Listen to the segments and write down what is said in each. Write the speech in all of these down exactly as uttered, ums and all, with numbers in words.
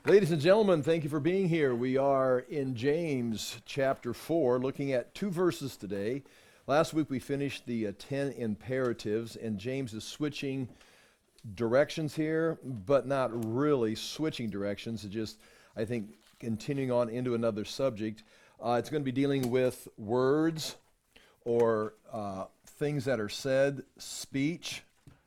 Ladies and gentlemen, thank you for being here. We are in James chapter four, looking at two verses today. Last week we finished the uh, ten imperatives, and James is switching directions here, but not really switching directions. It's just, I think, continuing on into another subject. Uh, it's going to be dealing with words or uh, things that are said, speech.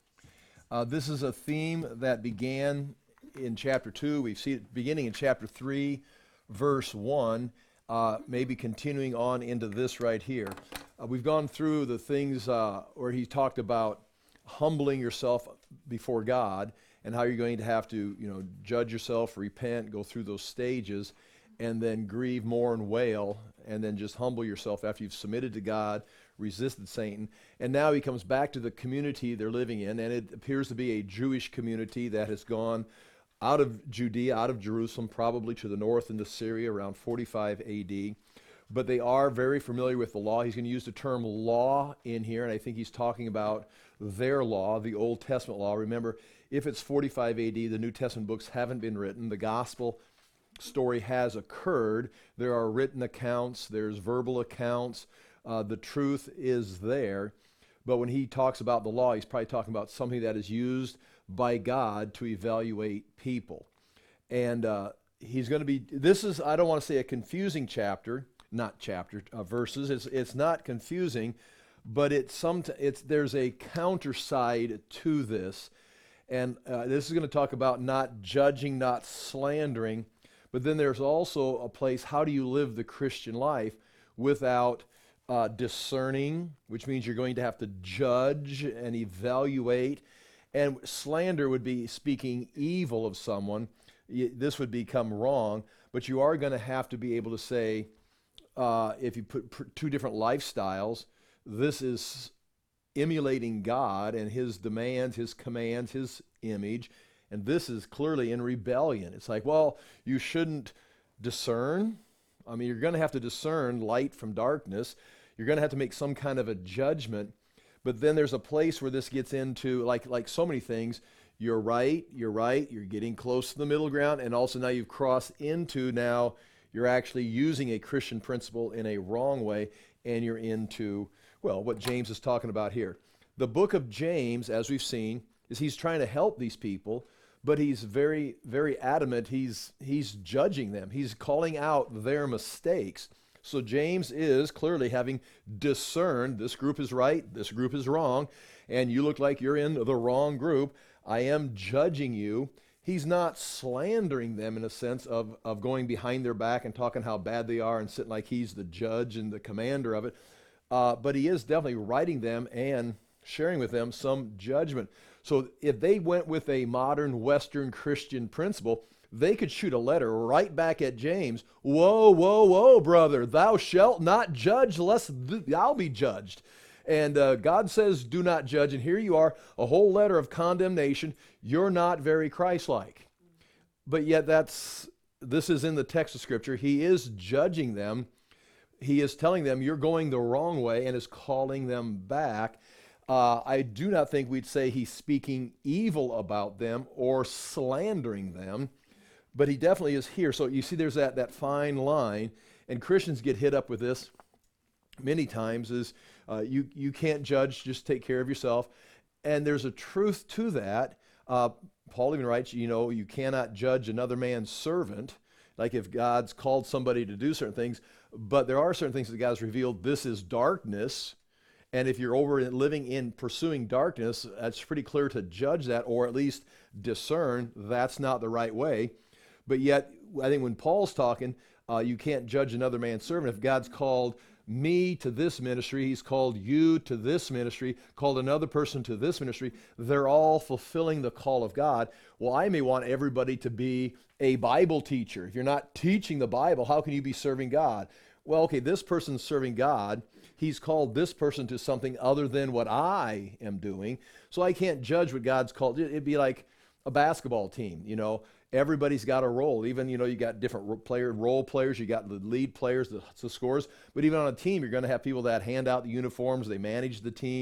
Uh, this is a theme that began in chapter two. We see it beginning in chapter three, verse one, uh, maybe continuing on into this right here. Uh, we've gone through the things uh, where he talked about humbling yourself before God and how you're going to have to, you know, judge yourself, repent, go through those stages, and then grieve, mourn, wail, and then just humble yourself after you've submitted to God, resisted Satan. And now he comes back to the community they're living in, and it appears to be a Jewish community that has gone out of Judea, out of Jerusalem, probably to the north into Syria around forty-five A D. But they are very familiar with the law. He's going to use the term law in here, and I think he's talking about their law, the Old Testament law. Remember, if it's forty-five A D, the New Testament books haven't been written. The gospel story has occurred. There are written accounts, there's verbal accounts. Uh, the truth is there. But when he talks about the law, he's probably talking about something that is used by God to evaluate people. And uh, he's going to be, this is, I don't want to say a confusing chapter, not chapter, uh, verses. It's it's not confusing, but it's some, it's there's a counter side to this. And uh, this is going to talk about not judging, not slandering, but then there's also a place, how do you live the Christian life without uh, discerning, which means you're going to have to judge and evaluate. And slander would be speaking evil of someone. This would become wrong, but you are going to have to be able to say, uh, if you put pr- two different lifestyles, this is emulating God and his demands, his commands, his image, and this is clearly in rebellion. It's like, well, you shouldn't discern. I mean, you're going to have to discern light from darkness. You're going to have to make some kind of a judgment. But then there's a place where this gets into, like like so many things, you're right, you're right, you're getting close to the middle ground, and also now you've crossed into, now you're actually using a Christian principle in a wrong way, and you're into, well, what James is talking about here. The book of James, as we've seen, is he's trying to help these people, but he's very, very adamant. He's he's judging them. He's calling out their mistakes. So James is clearly having discerned, this group is right, this group is wrong, and you look like you're in the wrong group. I am judging you. He's not slandering them in a sense of, of going behind their back and talking how bad they are and sitting like he's the judge and the commander of it. Uh, but he is definitely writing them and sharing with them some judgment. So if they went with a modern Western Christian principle, they could shoot a letter right back at James. Whoa, whoa, whoa, brother, thou shalt not judge lest th- thou be judged. And uh, God says, do not judge. And here you are, a whole letter of condemnation. You're not very Christ-like. But yet that's, this is in the text of Scripture. He is judging them. He is telling them you're going the wrong way and is calling them back. Uh, I do not think we'd say he's speaking evil about them or slandering them. But he definitely is here. So you see there's that, that fine line, and Christians get hit up with this many times, is uh, you, you can't judge, just take care of yourself. And there's a truth to that. Uh, Paul even writes, you know, you cannot judge another man's servant, like if God's called somebody to do certain things, but there are certain things that God's revealed, this is darkness. And if you're over living in pursuing darkness, that's pretty clear to judge that, or at least discern that's not the right way. But yet, I think when Paul's talking, uh, you can't judge another man's servant. If God's called me to this ministry, he's called you to this ministry, called another person to this ministry, they're all fulfilling the call of God. Well, I may want everybody to be a Bible teacher. If you're not teaching the Bible, how can you be serving God? Well, okay, this person's serving God. He's called this person to something other than what I am doing. So I can't judge what God's called. It'd be like a basketball team, you know. Everybody's got a role. Even, you know, you got different player role players. You got the lead players, the, the scorers. But even on a team, you're going to have people that hand out the uniforms. They manage the team.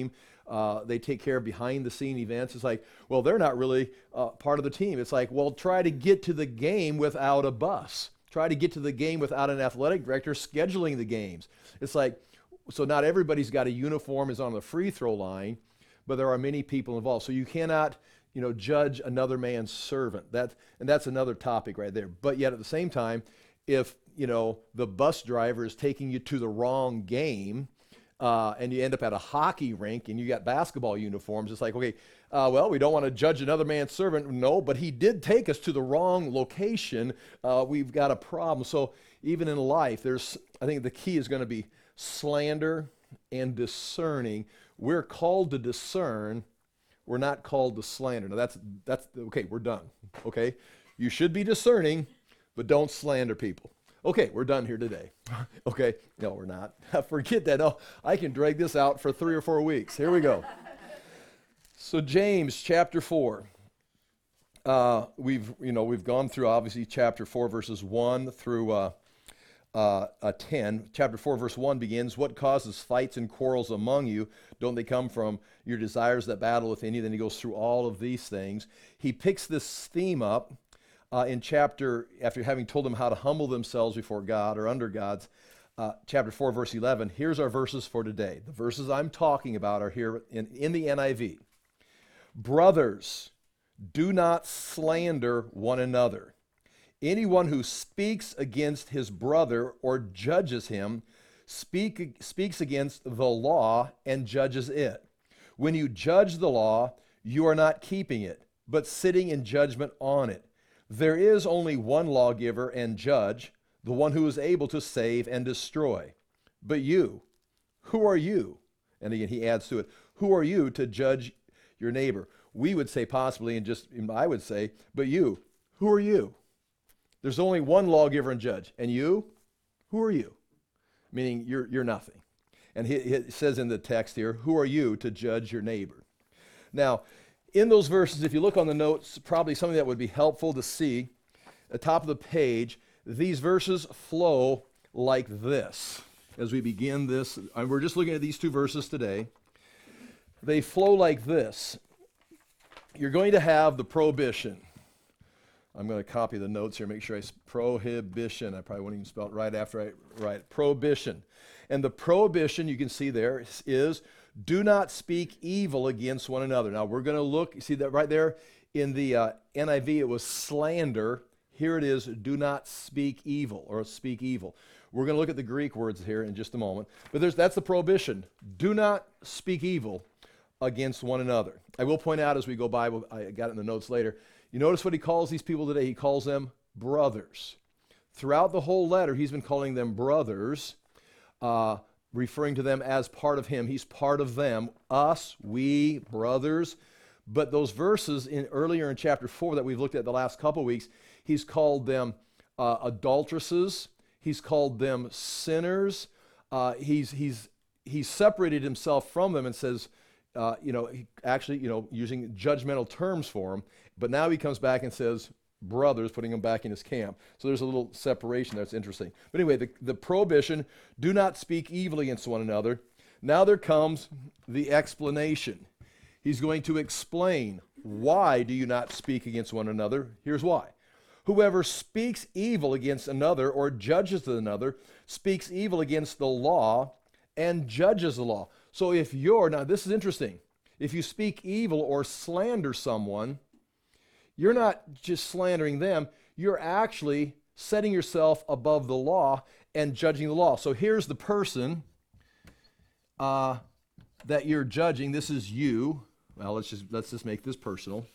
Uh, they take care of behind the scene events. It's like, well, they're not really uh, part of the team. It's like, well, try to get to the game without a bus. Try to get to the game without an athletic director scheduling the games. It's like, so not everybody's got a uniform, is on the free throw line, but there are many people involved. So you cannot, you know, judge another man's servant. That, and that's another topic right there. But yet at the same time, if, you know, the bus driver is taking you to the wrong game, uh, and you end up at a hockey rink and you got basketball uniforms, it's like, okay, uh, well, we don't want to judge another man's servant. No, but he did take us to the wrong location. Uh, we've got a problem. So even in life, there's, I think the key is going to be slander and discerning. We're called to discern. We're not called to slander. Now that's, that's, okay, we're done, okay? You should be discerning, but don't slander people. Okay, we're done here today. Okay, no, we're not. Forget that. No, I can drag this out for three or four weeks. Here we go. So James chapter four. Uh, we've, you know, we've gone through obviously chapter four, verses one through uh, Uh, uh, ten, chapter four, verse one begins, what causes fights and quarrels among you? Don't they come from your desires that battle within you? Then he goes through all of these things. He picks this theme up uh, in chapter, after having told them how to humble themselves before God or under God's, uh, chapter four, verse eleven. Here's our verses for today. The verses I'm talking about are here in, in the N I V. Brothers, do not slander one another. Anyone who speaks against his brother or judges him speak, speaks against the law and judges it. When you judge the law, you are not keeping it, but sitting in judgment on it. There is only one lawgiver and judge, the one who is able to save and destroy. But you, who are you? And again, he adds to it, who are you to judge your neighbor? We would say possibly, and just I would say, but you, who are you? There's only one lawgiver and judge. And you? Who are you? Meaning you're, you're nothing. And he, he says in the text here, who are you to judge your neighbor? Now, in those verses, if you look on the notes, probably something that would be helpful to see, at the top of the page, these verses flow like this. As we begin this, and we're just looking at these two verses today. They flow like this. You're going to have the prohibition. I'm going to copy the notes here, make sure I s- prohibition. I probably won't even spell it right after I write prohibition. And the prohibition you can see there is, is do not speak evil against one another. Now we're going to look, you see that right there in the uh, N I V, it was slander. Here it is, do not speak evil or speak evil. We're going to look at the Greek words here in just a moment. But there's, that's the prohibition. Do not speak evil against one another. I will point out as we go by, we'll, I got it in the notes later, you notice what he calls these people today? He calls them brothers. Throughout the whole letter, he's been calling them brothers, uh, referring to them as part of him. He's part of them, us, we, brothers. But those verses in earlier in chapter four that we've looked at the last couple of weeks, he's called them uh, adulteresses. He's called them sinners. Uh, he's, he's, he's separated himself from them and says, uh, you know, he actually, you know, using judgmental terms for them. But now he comes back and says, brothers, putting them back in his camp. So there's a little separation there. That's interesting. But anyway, the, the prohibition, do not speak evil against one another. Now there comes the explanation. He's going to explain, why do you not speak against one another? Here's why. Whoever speaks evil against another or judges another speaks evil against the law and judges the law. So if you're, now this is interesting, if you speak evil or slander someone, you're not just slandering them, you're actually setting yourself above the law and judging the law. So here's the person uh, that you're judging. This is you. Well, let's just let's just make this personal.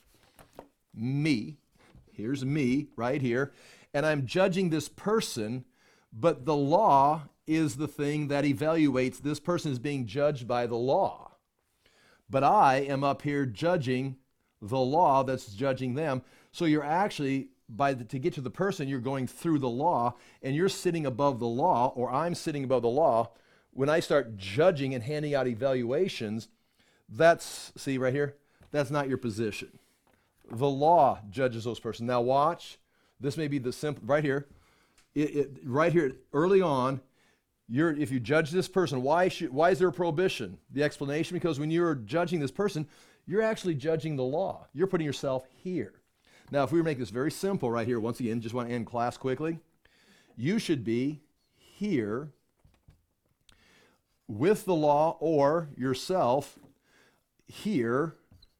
Me. Here's me right here. And I'm judging this person, but the law is the thing that evaluates. This person is being judged by the law. But I am up here judging the law that's judging them. So you're actually, by the, to get to the person, you're going through the law, and you're sitting above the law, or I'm sitting above the law. When I start judging and handing out evaluations, that's, see right here, that's not your position. The law judges those persons. Now watch, this may be the simple, right here, it, it, right here, early on, You're, if you judge this person, why should, why is there a prohibition? The explanation, because when you're judging this person, you're actually judging the law. You're putting yourself here. Now, if we were to make this very simple right here, once again, just want to end class quickly. You should be here with the law, or yourself here,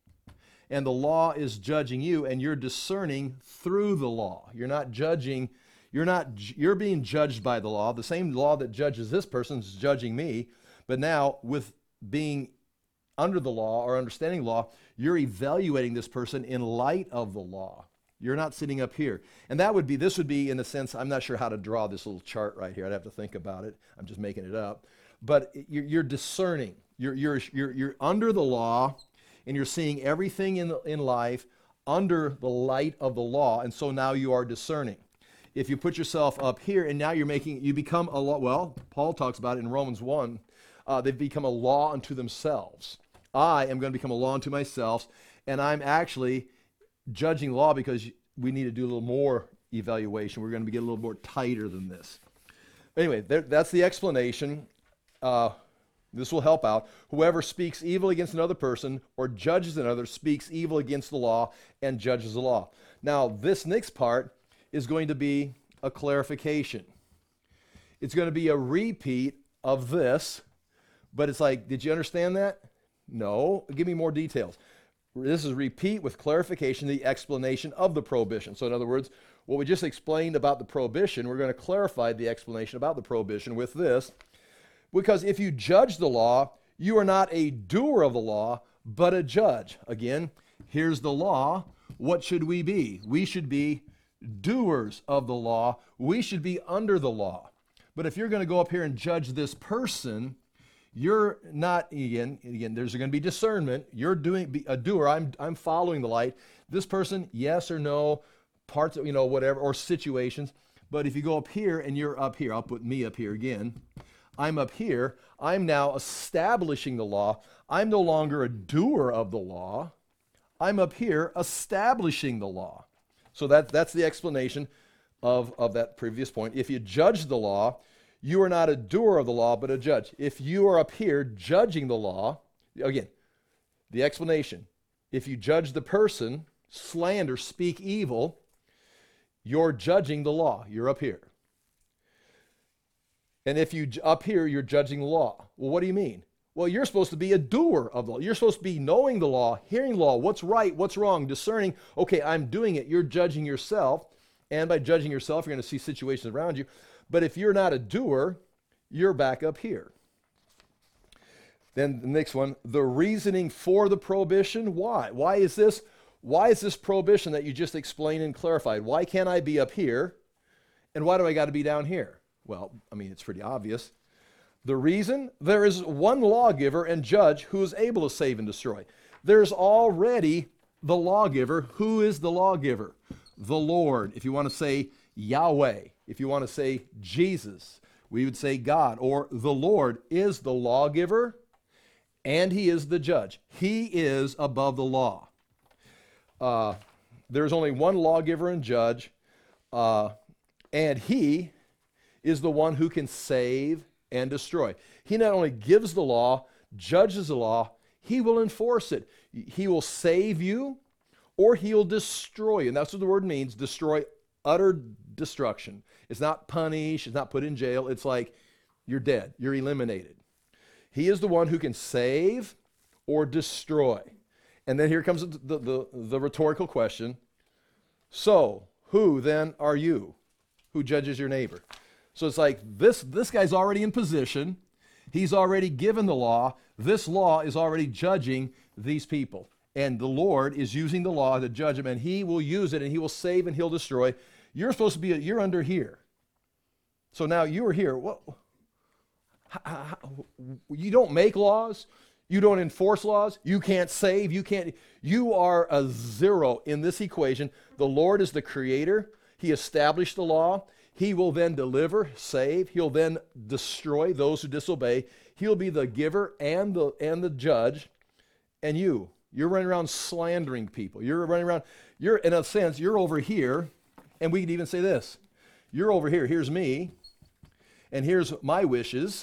and the law is judging you, and you're discerning through the law. You're not judging, you're not, you're being judged by the law. The same law that judges this person is judging me, but now with being under the law or understanding law, you're evaluating this person in light of the law. You're not sitting up here. And that would be, this would be in a sense, I'm not sure how to draw this little chart right here. I'd have to think about it. I'm just making it up. But you're, you're discerning. You're, you're, you're, you're under the law, and you're seeing everything in, in life under the light of the law. And so now you are discerning. If you put yourself up here, and now you're making, you become a law, well, Paul talks about it in Romans one, uh, they've become a law unto themselves. I am going to become a law unto myself, and I'm actually judging law because we need to do a little more evaluation. We're going to get a little more tighter than this. Anyway, there, that's the explanation. Uh, this will help out. Whoever speaks evil against another person or judges another speaks evil against the law and judges the law. Now, this next part is going to be a clarification. It's going to be a repeat of this, but it's like, did you understand that? No. Give me more details. This is repeat with clarification, the explanation of the prohibition. So in other words, what we just explained about the prohibition, we're going to clarify the explanation about the prohibition with this. Because if you judge the law, you are not a doer of the law, but a judge. Again, here's the law. What should we be? We should be doers of the law. We should be under the law. But if you're going to go up here and judge this person, you're not, again, again, there's going to be discernment. You're doing a doer. I'm, I'm following the light. This person, yes or no, parts of, you know, whatever, or situations. But if you go up here and you're up here, I'll put me up here again. I'm up here. I'm now establishing the law. I'm no longer a doer of the law. I'm up here establishing the law. So that, that's the explanation of, of that previous point. If you judge the law, you are not a doer of the law, but a judge. If you are up here judging the law, again, the explanation. If you judge the person, slander, speak evil, you're judging the law. You're up here. And if you up here, you're judging the law. Well, what do you mean? Well, you're supposed to be a doer of the law. You're supposed to be knowing the law, hearing law, what's right, what's wrong, discerning, okay, I'm doing it. You're judging yourself. And by judging yourself, you're going to see situations around you. But if you're not a doer, you're back up here. Then the next one, the reasoning for the prohibition. Why? Why is this? Why is this prohibition that you just explained and clarified? Why can't I be up here? And why do I got to be down here? Well, I mean, it's pretty obvious. The reason, there is one lawgiver and judge who is able to save and destroy. There's already the lawgiver. Who is the lawgiver? The Lord. If you want to say Yahweh, if you want to say Jesus, we would say God, or the Lord is the lawgiver and he is the judge. He is above the law. Uh, there's only one lawgiver and judge, uh, and he is the one who can save and destroy. He not only gives the law, judges the law, he will enforce it. He will save you or he'll destroy you. And that's what the word means, destroy, utter destruction. It's not punish, it's not put in jail. It's like you're dead, you're eliminated. He is the one who can save or destroy. And then here comes the, the, the rhetorical question. So, who then are you who judges your neighbor? So it's like this, this guy's already in position. He's already given the law. This law is already judging these people. And the Lord is using the law to judge them, and he will use it, and he will save, and he'll destroy. You're supposed to be, you're under here. So now you're here. What? How, how, you don't make laws. You don't enforce laws. You can't save. You can't. You are a zero in this equation. The Lord is the creator. He established the law. He will then deliver, save. He'll then destroy those who disobey. He'll be the giver and the and the judge. And you, you're running around slandering people. You're running around, you're, in a sense, you're over here, and we could even say this. You're over here, here's me, and here's my wishes,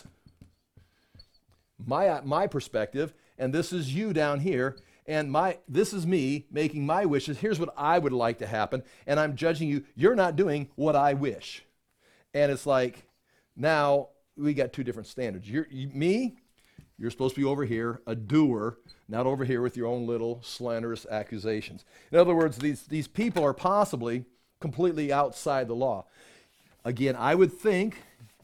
my my perspective, and this is you down here, and my this is me making my wishes. Here's what I would like to happen, and I'm judging you. You're not doing what I wish. And it's like, now we got two different standards. You're you, me, you're supposed to be over here, a doer, not over here with your own little slanderous accusations. In other words, these, these people are possibly completely outside the law. Again, I would think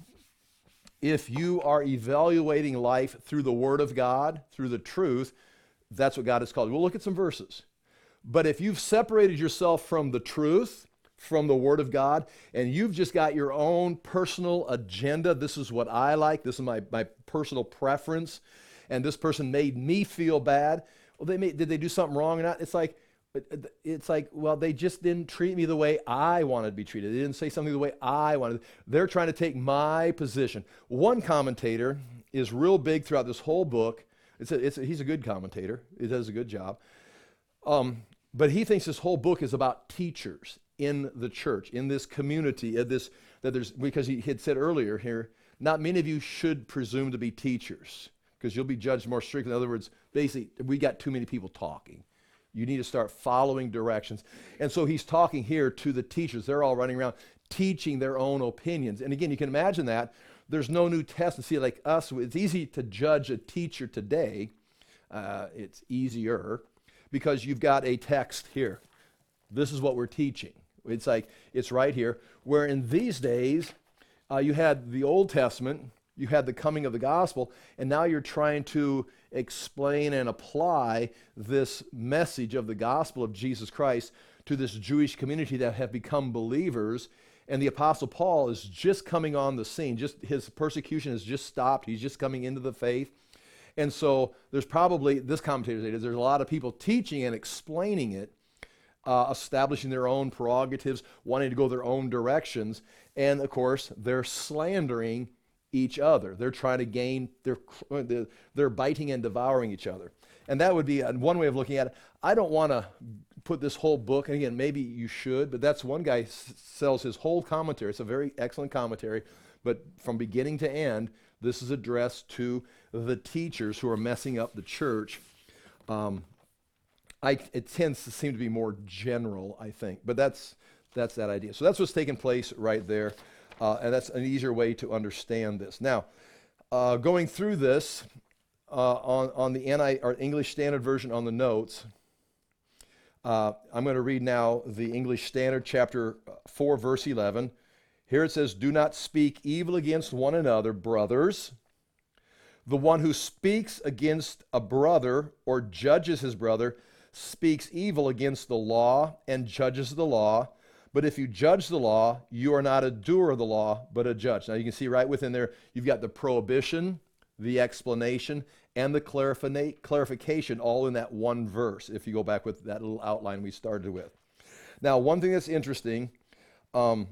if you are evaluating life through the Word of God, through the truth, that's what God has called you. We'll look at some verses. But if you've separated yourself from the truth, from the Word of God, and you've just got your own personal agenda, this is what I like, this is my, my personal preference, and this person made me feel bad. Well, they made, did they do something wrong or not? It's like, it's like, well, they just didn't treat me the way I wanted to be treated. They didn't say something the way I wanted. They're trying to take my position. One commentator is real big throughout this whole book. It's a, it's a, he's a good commentator. He does a good job. Um, but he thinks this whole book is about teachers in the church, in this community, in this, that there's, because he had said earlier here, not many of you should presume to be teachers because you'll be judged more strictly. In other words, basically, we got too many people talking. You need to start following directions. And so he's talking here to the teachers. They're all running around teaching their own opinions. And again, you can imagine that. There's no New Testament. See, like us, it's easy to judge a teacher today. Uh, it's easier because you've got a text here. This is what we're teaching. It's like, it's right here. Where in these days, uh, you had the Old Testament, you had the coming of the gospel, and now you're trying to explain and apply this message of the gospel of Jesus Christ to this Jewish community that have become believers. And the Apostle Paul is just coming on the scene. Just his persecution has just stopped. He's just coming into the faith. And so there's probably, this commentator says, there's a lot of people teaching and explaining it, uh, establishing their own prerogatives, wanting to go their own directions. And of course, they're slandering each other. They're trying to gain, they're, they're biting and devouring each other. And that would be one way of looking at it. I don't want to put this whole book, and again, maybe you should, but that's one guy s- sells his whole commentary. It's a very excellent commentary, but from beginning to end, this is addressed to the teachers who are messing up the church. Um, I, it tends to seem to be more general, I think, but that's that's that idea. So that's what's taking place right there. Uh, and that's an easier way to understand this. Now, uh, going through this uh, on, on the N I, or English Standard Version on the notes, uh, I'm going to read now the English Standard, chapter four, verse eleven. Here it says, "Do not speak evil against one another, brothers. The one who speaks against a brother or judges his brother speaks evil against the law and judges the law. But if you judge the law, you are not a doer of the law, but a judge." Now you can see right within there, you've got the prohibition, the explanation, and the clarifina- clarification all in that one verse, if you go back with that little outline we started with. Now, one thing that's interesting um,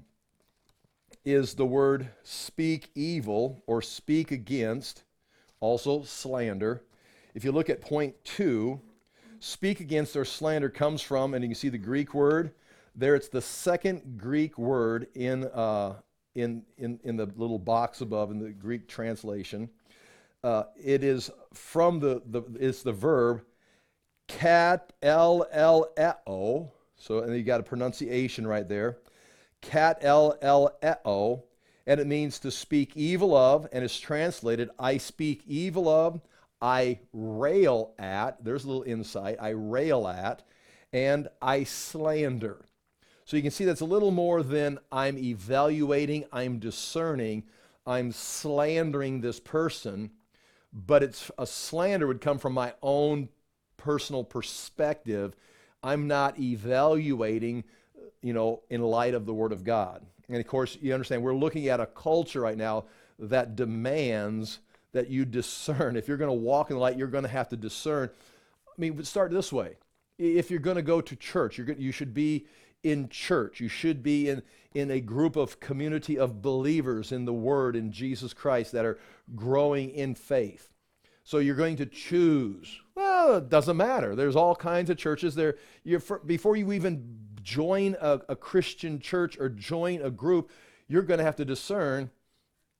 is the word speak evil or speak against, also slander. If you look at point two, speak against or slander comes from, and you can see the Greek word, there it's the second Greek word in, uh, in, in, in the little box above in the Greek translation. Uh, it is from the, the, it's the verb kat l l e o. So, and you got a pronunciation right there. Kat l l e o. And it means to speak evil of, and it's translated, I speak evil of, I rail at. There's a little insight. I rail at, and I slander. So you can see that's a little more than I'm evaluating, I'm discerning, I'm slandering this person, but it's a slander would come from my own personal perspective. I'm not evaluating, you know, in light of the Word of God. And of course, you understand, we're looking at a culture right now that demands that you discern. If you're going to walk in the light, you're going to have to discern. I mean, start this way. If you're going to go to church, you're going, you should be in church. You should be in, in a group of community of believers in the Word, in Jesus Christ, that are growing in faith. So you're going to choose. Well, it doesn't matter. There's all kinds of churches there. You're, before you even join a, a Christian church or join a group, you're going to have to discern,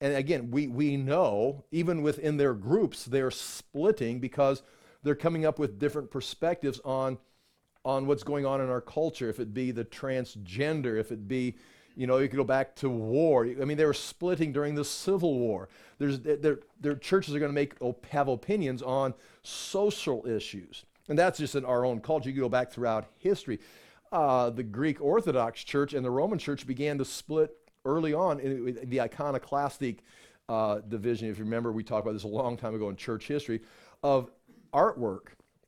and again, we, we know, even within their groups, they're splitting because they're coming up with different perspectives on, on what's going on in our culture. If it be the transgender, if it be, you know, you could go back to war. I mean, they were splitting during the Civil War. There's, their, their churches are going to make have opinions on social issues. And that's just in our own culture. You can go back throughout history. Uh, the Greek Orthodox Church and the Roman Church began to split early on in the iconoclastic uh, division. If you remember, we talked about this a long time ago in church history, of artwork,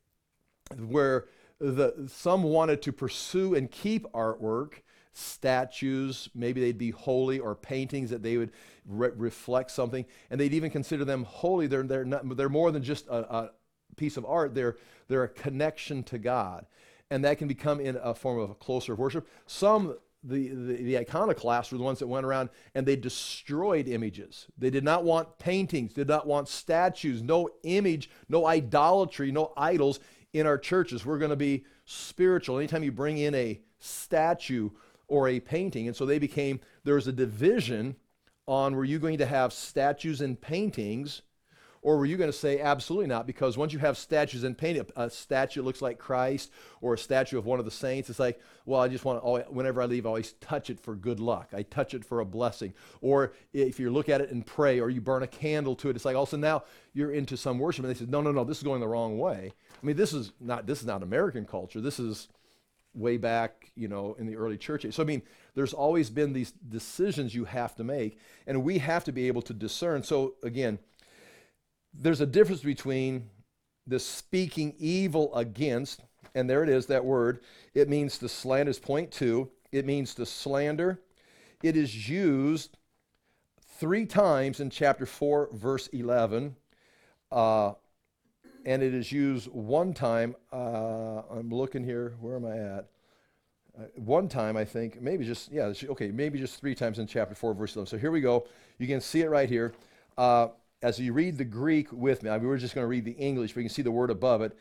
where the some wanted to pursue and keep artwork, statues, maybe they'd be holy, or paintings that they would re- reflect something, and they'd even consider them holy. They're, they're, not, they're more than just a, a piece of art. They're, they're a connection to God. And that can become in a form of a closer worship. Some, the, the, the iconoclasts were the ones that went around and they destroyed images. They did not want paintings, did not want statues, no image, no idolatry, no idols in our churches. We're going to be spiritual. Anytime you bring in a statue or a painting, and so they became, there was a division on, were you going to have statues and paintings, or were you going to say absolutely not? Because once you have statues and painting, a statue looks like Christ or a statue of one of the saints, it's like, well, I just want to, always, whenever I leave, I always touch it for good luck. I touch it for a blessing. Or if you look at it and pray, or you burn a candle to it, it's like also now you're into some worship. And they said, no, no, no, this is going the wrong way. I mean, this is not, this is not American culture. This is way back, you know, in the early church age. So, I mean, there's always been these decisions you have to make, and we have to be able to discern. So, again, there's a difference between the speaking evil against, and there it is, that word. It means to slander, is point two. It means to slander. It is used three times in chapter four, verse eleven, uh, and it is used one time. Uh, I'm looking here. Where am I at? Uh, one time, I think, maybe just, yeah, okay, maybe just three times in chapter four, verse eleven. So here we go. You can see it right here. Uh, As you read the Greek with me, I mean, we're just going to read the English, but you can see the word above it.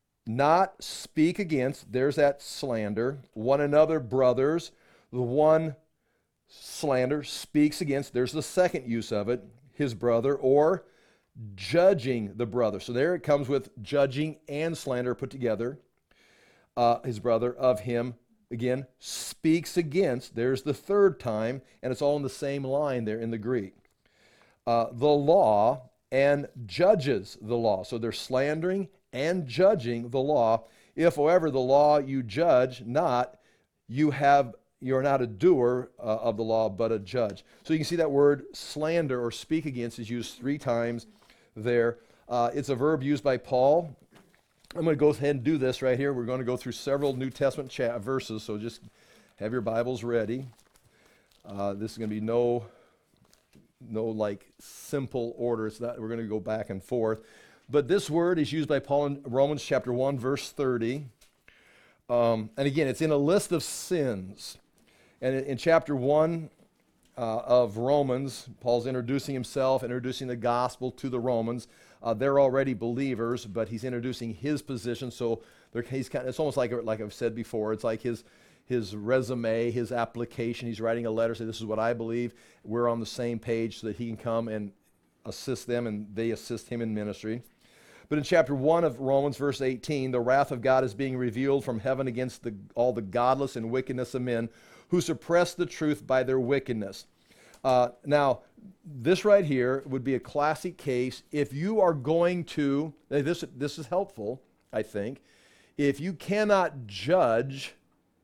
Not speak against, there's that slander. One another, brothers. The one slander speaks against, there's the second use of it, his brother, or judging the brother. So there it comes with judging and slander put together. Uh, his brother of him, again, speaks against, there's the third time, and it's all in the same line there in the Greek. Uh, the law and judges the law. So they're slandering and judging the law. If, however, the law you judge not, you have, you're not a doer uh, of the law, but a judge. So you can see that word slander or speak against is used three times there. Uh, it's a verb used by Paul. I'm going to go ahead and do this right here. We're going to go through several New Testament cha- verses, so just have your Bibles ready. Uh, this is going to be no... no like simple order. It's not, we're going to go back and forth. But this word is used by Paul in Romans chapter one, verse thirty. Um, and again, it's in a list of sins. And in, in chapter one uh, of Romans, Paul's introducing himself, introducing the gospel to the Romans. Uh, they're already believers, but he's introducing his position. So he's kind of, it's almost like, like I've said before, it's like his his resume, his application. He's writing a letter saying, this is what I believe. We're on the same page so that he can come and assist them and they assist him in ministry. But in chapter one of Romans, verse eighteen, the wrath of God is being revealed from heaven against the, all the godless and wickedness of men who suppress the truth by their wickedness. Uh, now, this right here would be a classic case. If you are going to, this, this is helpful, I think. If you cannot judge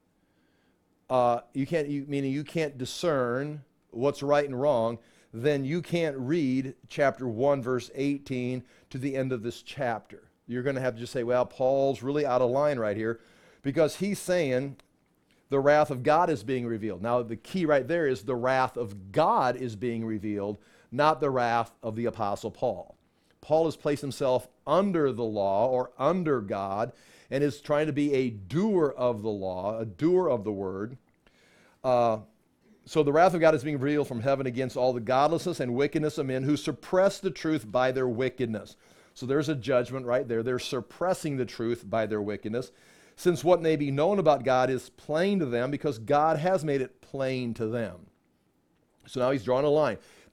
Uh, you can't, you, meaning you can't discern what's right and wrong, then you can't read chapter one, verse eighteen to the end of this chapter. You're going to have to just say, well, Paul's really out of line right here, because he's saying the wrath of God is being revealed. Now, the key right there is the wrath of God is being revealed, not the wrath of the Apostle Paul. Paul has placed himself under the law or under God, and is trying to be a doer of the law, a doer of the word. Uh, so the wrath of God is being revealed from heaven against all the godlessness and wickedness of men who suppress the truth by their wickedness. So there's a judgment right there. They're suppressing the truth by their wickedness, since what may be known about God is plain to them because God has made it plain to them. So now he's drawing a line.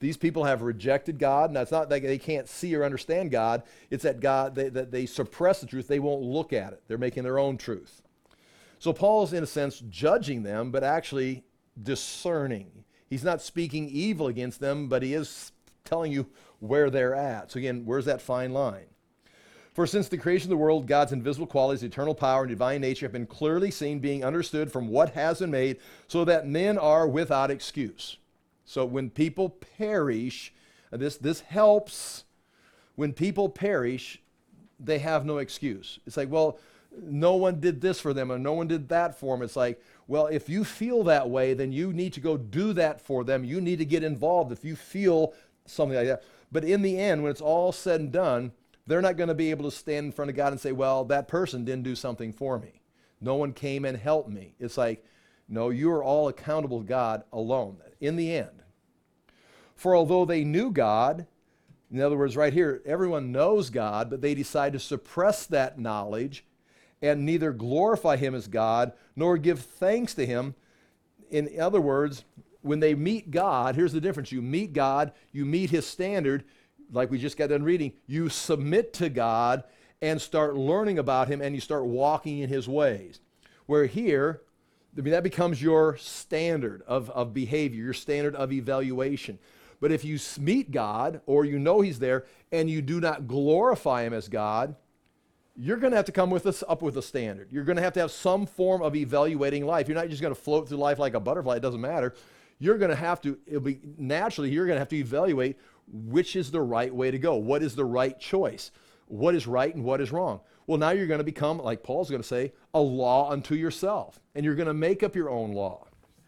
These people have rejected God. Now, it's not that they can't see or understand God. It's that God, they, that they suppress the truth. They won't look at it. They're making their own truth. So Paul's, in a sense, judging them, but actually discerning. He's not speaking evil against them, but he is telling you where they're at. So again, where's that fine line? For since the creation of the world, God's invisible qualities, eternal power, and divine nature have been clearly seen, being understood from what has been made, so that men are without excuse. So when people perish, and this, this helps, when people perish, they have no excuse. It's like, well, no one did this for them, or no one did that for them. It's like, well, if you feel that way, then you need to go do that for them. You need to get involved if you feel something like that. But in the end, when it's all said and done, they're not going to be able to stand in front of God and say, well, that person didn't do something for me. No one came and helped me. It's like, no, you are all accountable to God alone in the end. For although they knew God, in other words, right here, everyone knows God, but they decide to suppress that knowledge and neither glorify him as God nor give thanks to him. In other words, when they meet God, here's the difference. You meet God, you meet his standard, like we just got done reading, you submit to God and start learning about him, and you start walking in his ways. Where here, I mean, that becomes your standard of, of behavior, your standard of evaluation. But if you meet God, or you know he's there, and you do not glorify him as God, you're going to have to come with us up with a standard. You're going to have to have some form of evaluating life. You're not just going to float through life like a butterfly. It doesn't matter. You're going to have to, it'll be naturally, you're going to have to evaluate which is the right way to go. What is the right choice? What is right and what is wrong? Well, now you're going to become, like Paul's going to say, a law unto yourself. And you're going to make up your own law.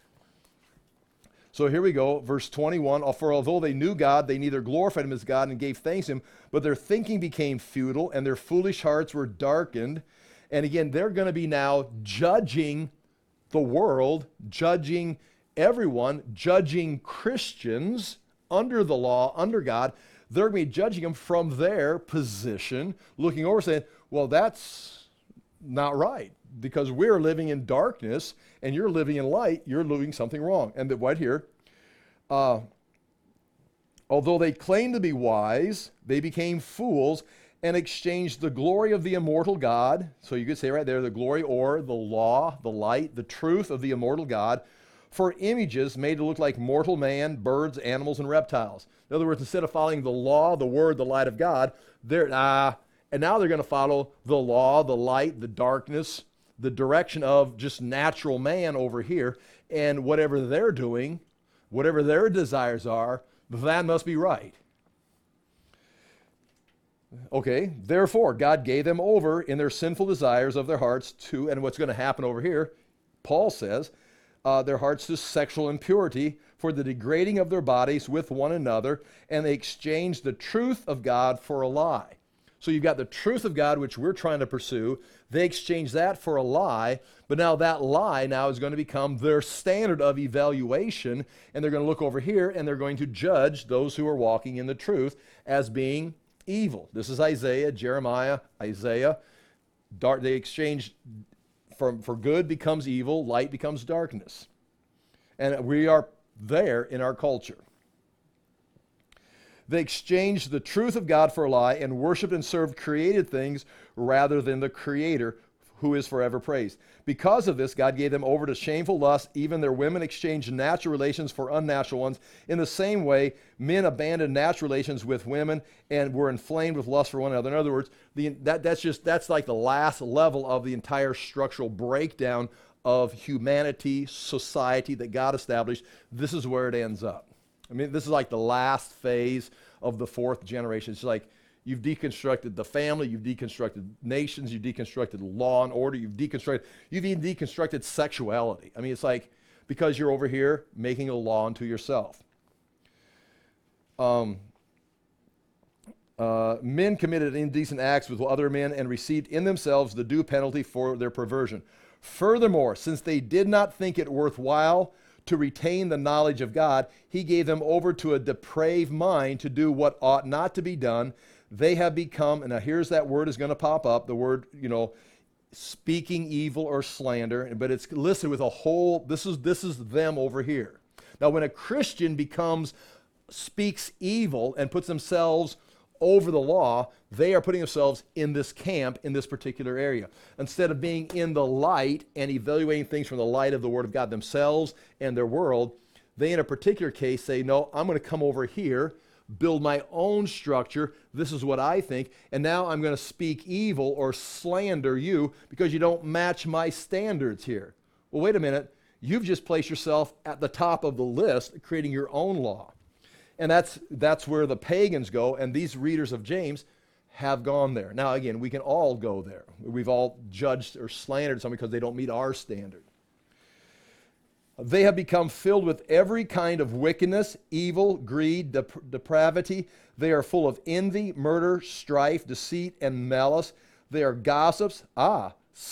So here we go, verse twenty-one. For although they knew God, they neither glorified him as God and gave thanks to him, but their thinking became futile and their foolish hearts were darkened. And again, they're going to be now judging the world, judging everyone, judging Christians under the law, under God. They're going to be judging them from their position, looking over saying, well, that's not right because we're living in darkness and you're living in light. You're doing something wrong. And that right here, uh, although they claimed to be wise, they became fools and exchanged the glory of the immortal God. So you could say right there, the glory or the law, the light, the truth of the immortal God, for images made to look like mortal man, birds, animals, and reptiles. In other words, instead of following the law, the word, the light of God, they're, ah, and now they're going to follow the law, the light, the darkness, the direction of just natural man over here. And whatever they're doing, whatever their desires are, that must be right. Okay, therefore, God gave them over in their sinful desires of their hearts to, and what's going to happen over here, Paul says, Uh, their hearts to sexual impurity for the degrading of their bodies with one another, and they exchanged the truth of God for a lie. So you've got the truth of God, which we're trying to pursue. They exchange that for a lie, but now that lie now is going to become their standard of evaluation, and they're going to look over here, and they're going to judge those who are walking in the truth as being evil. This is Isaiah, Jeremiah, Isaiah. Dark, they exchanged From, for good becomes evil, light becomes darkness. And we are there in our culture. They exchanged the truth of God for a lie and worshiped and served created things rather than the Creator, who is forever praised. Because of this, God gave them over to shameful lust. Even their women exchanged natural relations for unnatural ones. In the same way, men abandoned natural relations with women and were inflamed with lust for one another. In other words, the, that, that's just that's like the last level of the entire structural breakdown of humanity, society that God established. This is where it ends up. I mean, this is like the last phase of the fourth generation. It's like you've deconstructed the family, you've deconstructed nations, you've deconstructed law and order, you've deconstructed, you've even deconstructed sexuality. I mean, it's like because you're over here making a law unto yourself. Um, uh, men committed indecent acts with other men and received in themselves the due penalty for their perversion. Furthermore, since they did not think it worthwhile to retain the knowledge of God, he gave them over to a depraved mind to do what ought not to be done. They have become, and now here's that word is going to pop up, the word, you know, speaking evil or slander, but it's listed with a whole, this is, this is them over here. Now, when a Christian becomes speaks evil and puts themselves over the law, they are putting themselves in this camp in this particular area. Instead of being in the light and evaluating things from the light of the Word of God themselves and their world, they in a particular case say, no, I'm going to come over here, build my own structure. This is what I think. And now I'm going to speak evil or slander you because you don't match my standards here. Well, wait a minute. You've just placed yourself at the top of the list, creating your own law. And that's that's where the pagans go, and these readers of James have gone there. Now, again, we can all go there. We've all judged or slandered someone because they don't meet our standard. They have become filled with every kind of wickedness, evil, greed, dep- depravity. They are full of envy, murder, strife, deceit, and malice. They are gossips, ah,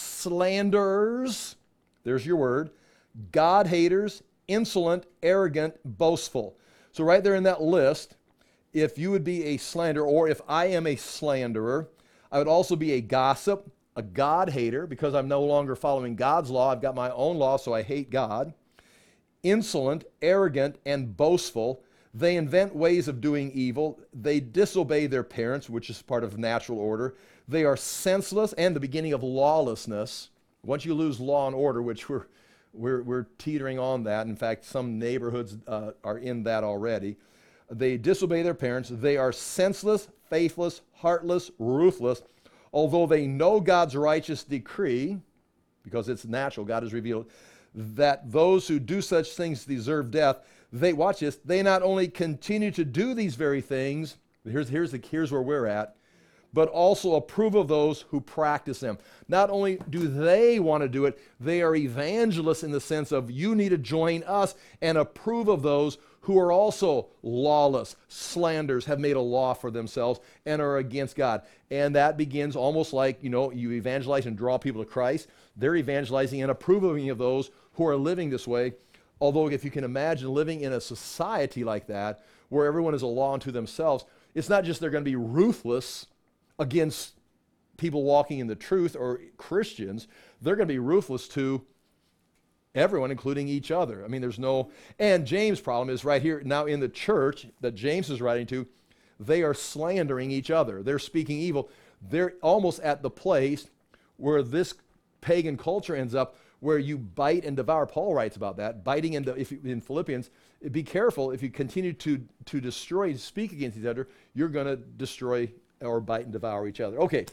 slanderers, there's your word, God-haters, insolent, arrogant, boastful. So right there in that list, if you would be a slanderer, or if I am a slanderer, I would also be a gossip, a God-hater, because I'm no longer following God's law. I've got my own law, so I hate God. Insolent, arrogant, and boastful. They invent ways of doing evil. They disobey their parents, which is part of natural order. They are senseless and the beginning of lawlessness. Once you lose law and order, which we're We're, we're teetering on that. In fact, some neighborhoods uh, are in that already. They disobey their parents. They are senseless, faithless, heartless, ruthless. Although they know God's righteous decree, because it's natural, God has revealed, that those who do such things deserve death, they, watch this, they not only continue to do these very things, here's, here's, the, here's where we're at, but also approve of those who practice them. Not only do they want to do it, they are evangelists in the sense of you need to join us and approve of those who are also lawless, slanders, have made a law for themselves and are against God. And that begins almost like, you know, you evangelize and draw people to Christ. They're evangelizing and approving of those who are living this way. Although if you can imagine living in a society like that, where everyone is a law unto themselves, it's not just they're going to be ruthless against people walking in the truth or Christians, they're going to be ruthless to everyone, including each other. I mean, there's no, and James' problem is right here now in the church that James is writing to, they are slandering each other. They're speaking evil. They're almost at the place where this pagan culture ends up, where you bite and devour. Paul writes about that, biting and, if you, in Philippians, be careful if you continue to, to destroy, speak against each other, you're going to destroy or bite and devour each other. Okay,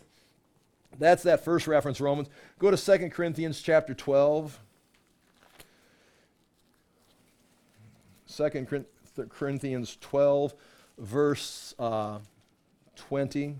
that's that first reference, Romans. Go to Second Corinthians chapter twelve. Second Corinthians twelve, verse uh, twenty.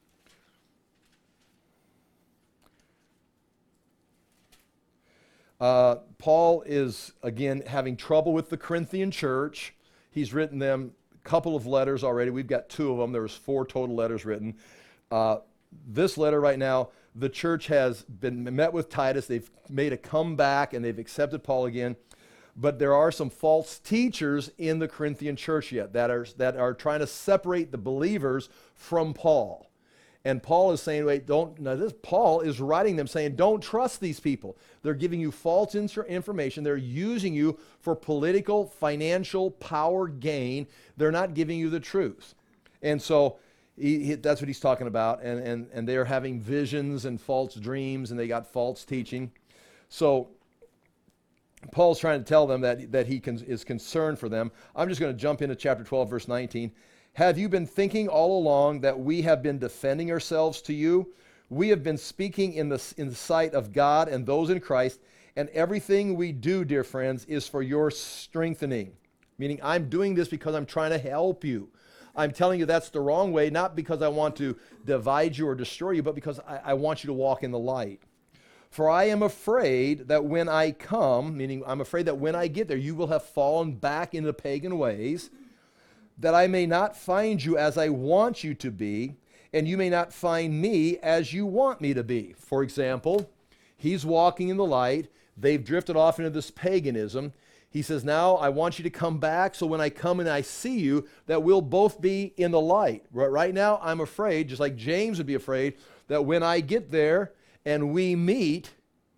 Uh, Paul is, again, having trouble with the Corinthian church. He's written them couple of letters already. We've got two of them. There was four total letters written. Uh, this letter right now, the church has been met with Titus. They've made a comeback and they've accepted Paul again. But there are some false teachers in the Corinthian church yet that are, that are trying to separate the believers from Paul. And Paul is saying, wait, don't, now this, Paul is writing them saying, don't trust these people. They're giving you false information. They're using you for political, financial power gain. They're not giving you the truth. And so he, he, that's what he's talking about. And, and, and they're having visions and false dreams, and they got false teaching. So Paul's trying to tell them that, that he can, is concerned for them. I'm just going to jump into chapter twelve, verse nineteen. Have you been thinking all along that we have been defending ourselves to you? We have been speaking in the, in the sight of God and those in Christ, and everything we do, dear friends, is for your strengthening. Meaning, I'm doing this because I'm trying to help you. I'm telling you that's the wrong way, not because I want to divide you or destroy you, but because I, I want you to walk in the light. For I am afraid that when I come, meaning I'm afraid that when I get there, you will have fallen back into pagan ways, that I may not find you as I want you to be, and you may not find me as you want me to be. For example, he's walking in the light. They've drifted off into this paganism. He says, now I want you to come back, so when I come and I see you, that we'll both be in the light. Right now, I'm afraid, just like James would be afraid, that when I get there and we meet,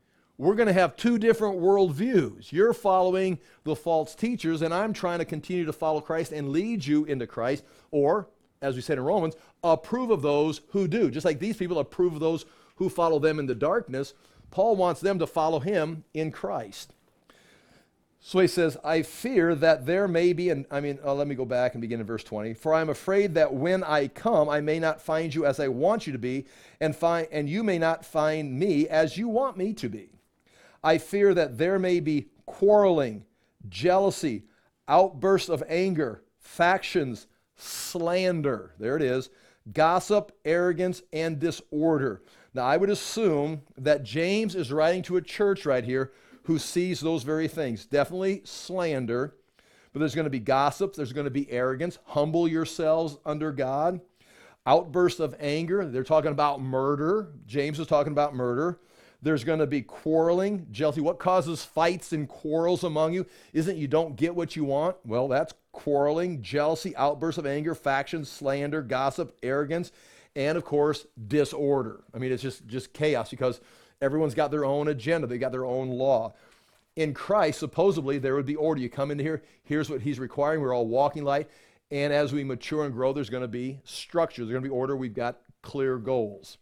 we're going to have two different worldviews. You're following the false teachers, and I'm trying to continue to follow Christ and lead you into Christ. Or, as we said in Romans, approve of those who do. Just like these people approve of those who follow them in the darkness, Paul wants them to follow him in Christ. So he says, I fear that there may be, and I mean, uh, let me go back and begin in verse twenty. For I am afraid that when I come, I may not find you as I want you to be, and find, and you may not find me as you want me to be. I fear that there may be quarreling, jealousy, outbursts of anger, factions, slander. There it is. Gossip, arrogance, and disorder. Now, I would assume that James is writing to a church right here who sees those very things. Definitely slander, but there's going to be gossip, there's going to be arrogance. Humble yourselves under God. Outbursts of anger, they're talking about murder. James is talking about murder. There's going to be quarreling, jealousy. What causes fights and quarrels among you? Isn't you don't get what you want? Well, that's quarreling, jealousy, outbursts of anger, factions, slander, gossip, arrogance, and of course, disorder. I mean, it's just, just chaos because everyone's got their own agenda. They got their own law. In Christ, supposedly, there would be order. You come into here, here's what he's requiring. We're all walking light. And as we mature and grow, there's going to be structure. There's going to be order. We've got clear goals.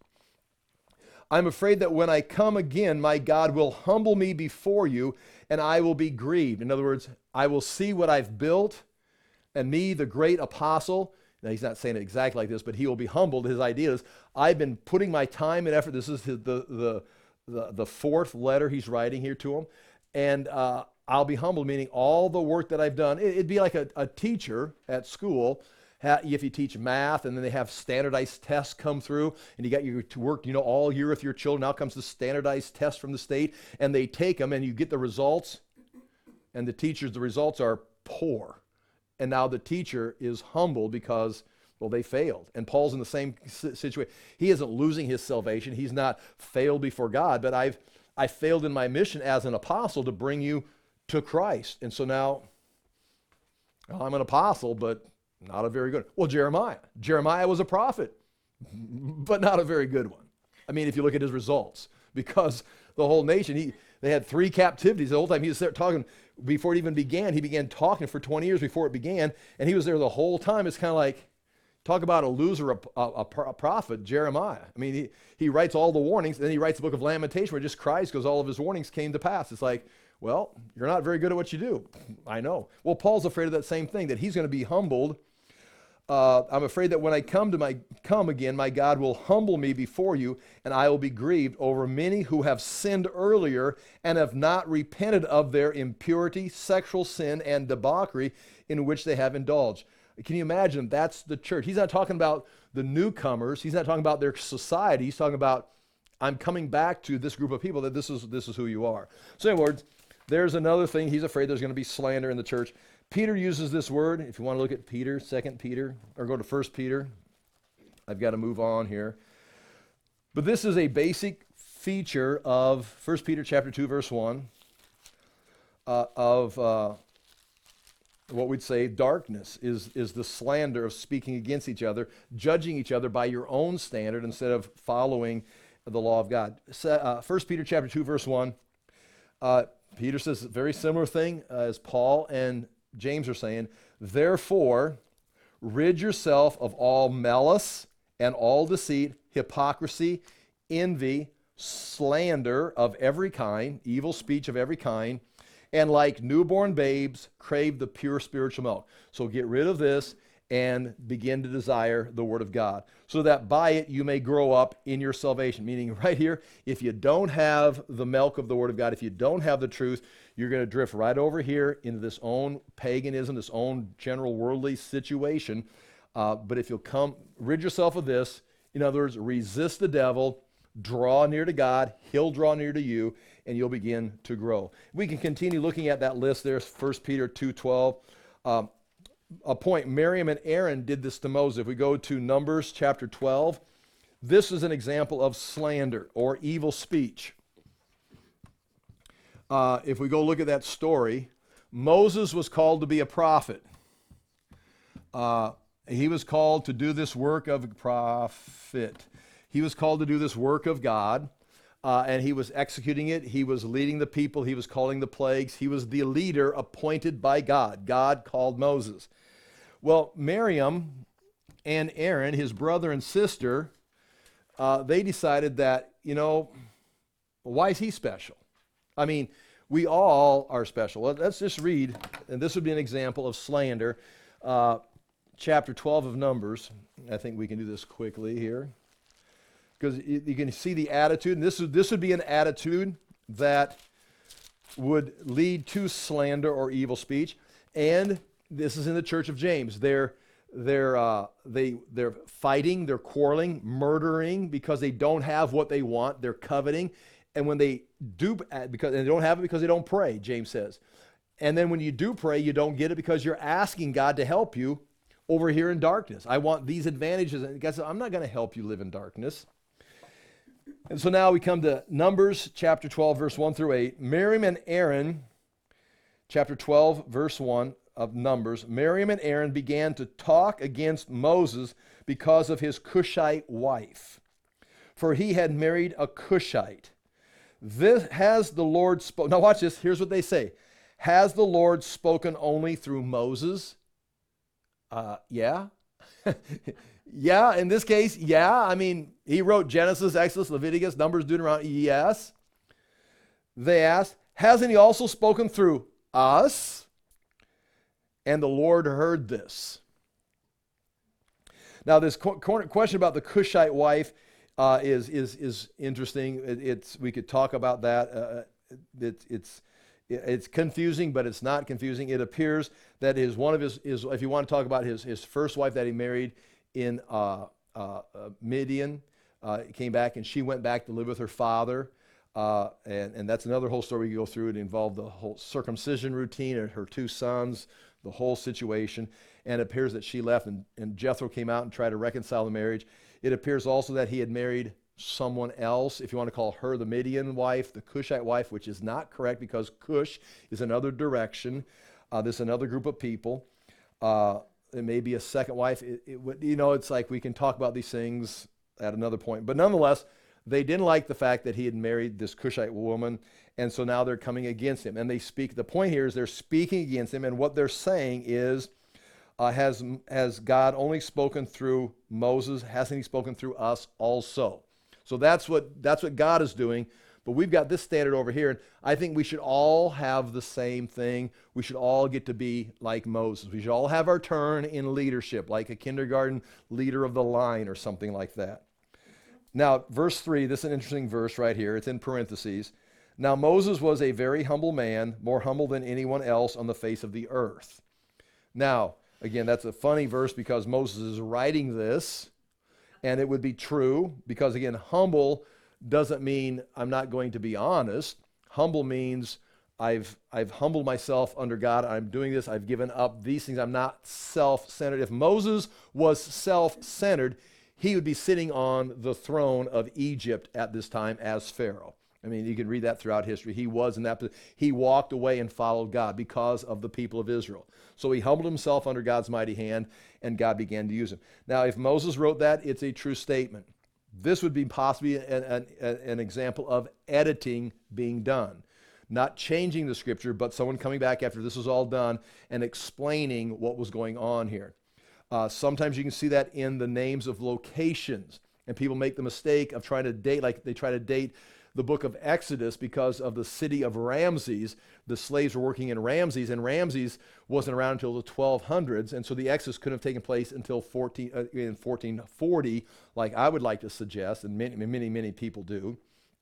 I'm afraid that when I come again, my God will humble me before you, and I will be grieved. In other words, I will see what I've built, and me, the great apostle, now he's not saying it exactly like this, but he will be humbled. His idea is, I've been putting my time and effort. This is his, the, the, the, the fourth letter he's writing here to him. And uh, I'll be humbled, meaning all the work that I've done. It, it'd be like a, a teacher at school. If you teach math and then they have standardized tests come through and you got your to work, you know, all year with your children, now comes the standardized test from the state and they take them and you get the results and the teachers, the results are poor. And now the teacher is humbled because, well, they failed. And Paul's in the same situation. He isn't losing his salvation. He's not failed before God, but I've I failed in my mission as an apostle to bring you to Christ. And so now well, I'm an apostle, but not a very good. Well, Jeremiah. Jeremiah was a prophet, but not a very good one. I mean, if you look at his results, because the whole nation, he they had three captivities. The whole time he was there talking, before it even began, he began talking for twenty years before it began, and he was there the whole time. It's kind of like, talk about a loser, a, a, a prophet, Jeremiah. I mean, he, he writes all the warnings, and then he writes the book of Lamentation where he just cries because all of his warnings came to pass. It's like, well, you're not very good at what you do. I know. Well, Paul's afraid of that same thing, that he's going to be humbled. Uh, I'm afraid that when I come to my come again, my God will humble me before you, and I will be grieved over many who have sinned earlier and have not repented of their impurity, sexual sin, and debauchery in which they have indulged. Can you imagine? That's the church. He's not talking about the newcomers. He's not talking about their society. He's talking about, I'm coming back to this group of people, that this is this is who you are. So in other words, there's another thing. He's afraid there's going to be slander in the church. Peter uses this word. If you want to look at Peter, Second Peter, or go to First Peter. I've got to move on here. But this is a basic feature of First Peter chapter two, verse one, uh, of uh, what we'd say darkness is, is the slander of speaking against each other, judging each other by your own standard instead of following the law of God. Uh, First Peter chapter two, verse one, uh, Peter says a very similar thing uh, as Paul and James are saying, therefore, rid yourself of all malice and all deceit, hypocrisy, envy, slander of every kind, evil speech of every kind, and like newborn babes, crave the pure spiritual milk. So get rid of this and begin to desire the word of God, so that by it you may grow up in your salvation. Meaning right here, if you don't have the milk of the word of God, if you don't have the truth, you're going to drift right over here into this own paganism, this own general worldly situation. Uh, but if you'll come, rid yourself of this, in other words, resist the devil, draw near to God, he'll draw near to you, and you'll begin to grow. We can continue looking at that list. There's First Peter two twelve. Um, a point, Miriam and Aaron did this to Moses. If we go to Numbers chapter twelve, this is an example of slander or evil speech. Uh, if we go look at that story, Moses was called to be a prophet. Uh, he was called to do this work of prophet. He was called to do this work of God. uh, and he was executing it. He was leading the people. He was calling the plagues. He was the leader appointed by God. God called Moses. Well, Miriam and Aaron, his brother and sister, uh, they decided that, you know, why is he special? I mean, we all are special. Let's just read, and this would be an example of slander. Uh, chapter twelve of Numbers. I think we can do this quickly here, because you, you can see the attitude, and this, is, this would be an attitude that would lead to slander or evil speech. And this is in the church of James. They're they're uh, they they're fighting, they're quarreling, murdering because they don't have what they want. They're coveting, and when they do, because and they don't have it because they don't pray. James says, and then when you do pray, you don't get it because you're asking God to help you over here in darkness. I want these advantages, and God said, I'm not going to help you live in darkness. And so now we come to Numbers chapter twelve, verse one through eight. Miriam and Aaron, chapter twelve, verse one of Numbers. Miriam and Aaron began to talk against Moses because of his Cushite wife, for he had married a Cushite. This has the Lord spoken. Now watch this. Here's what they say. Has the Lord spoken only through Moses? Uh, yeah. Yeah, in this case, yeah. I mean, he wrote Genesis, Exodus, Leviticus, Numbers, Deuteronomy, yes. They asked, hasn't he also spoken through us? And the Lord heard this. Now, this qu- question about the Cushite wife uh, is, is, is interesting. It, it's, we could talk about that. Uh, it, it's, it's confusing, but it's not confusing. It appears that is one of his, his, if you want to talk about his, his first wife that he married in uh, uh, uh, Midian, uh, came back and she went back to live with her father. Uh, and, and that's another whole story we go through. It involved the whole circumcision routine and her two sons, the whole situation. And it appears that she left and, and Jethro came out and tried to reconcile the marriage. It appears also that he had married someone else, if you want to call her the Midian wife, the Cushite wife, which is not correct because Cush is another direction. Uh, this is another group of people. Uh, it may be a second wife. It, it, you know, it's like we can talk about these things at another point. But nonetheless, they didn't like the fact that he had married this Cushite woman, and so now they're coming against him. And they speak, the point here is they're speaking against him, and what they're saying is, uh, has, has God only spoken through Moses? Hasn't he spoken through us also? So that's what, that's what God is doing, but we've got this standard over here, and I think we should all have the same thing. We should all get to be like Moses. We should all have our turn in leadership, like a kindergarten leader of the line or something like that. Now, verse three, this is an interesting verse right here. It's in parentheses. Now, Moses was a very humble man, more humble than anyone else on the face of the earth. Now, again, that's a funny verse because Moses is writing this, and it would be true because, again, humble doesn't mean I'm not going to be honest. Humble means I've, I've humbled myself under God. I'm doing this. I've given up these things. I'm not self-centered. If Moses was self-centered, he would be sitting on the throne of Egypt at this time as Pharaoh. I mean, you can read that throughout history. He was in that position. He walked away and followed God because of the people of Israel. So he humbled himself under God's mighty hand, and God began to use him. Now, if Moses wrote that, it's a true statement. This would be possibly an, an, an example of editing being done. Not changing the scripture, but someone coming back after this was all done and explaining what was going on here. Uh, sometimes you can see that in the names of locations, and people make the mistake of trying to date, like they try to date the book of Exodus because of the city of Ramses. The slaves were working in Ramses, and Ramses wasn't around until the twelve hundreds, and so the Exodus couldn't have taken place until fourteen, uh, in fourteen forty, like I would like to suggest, and many, many, many people do,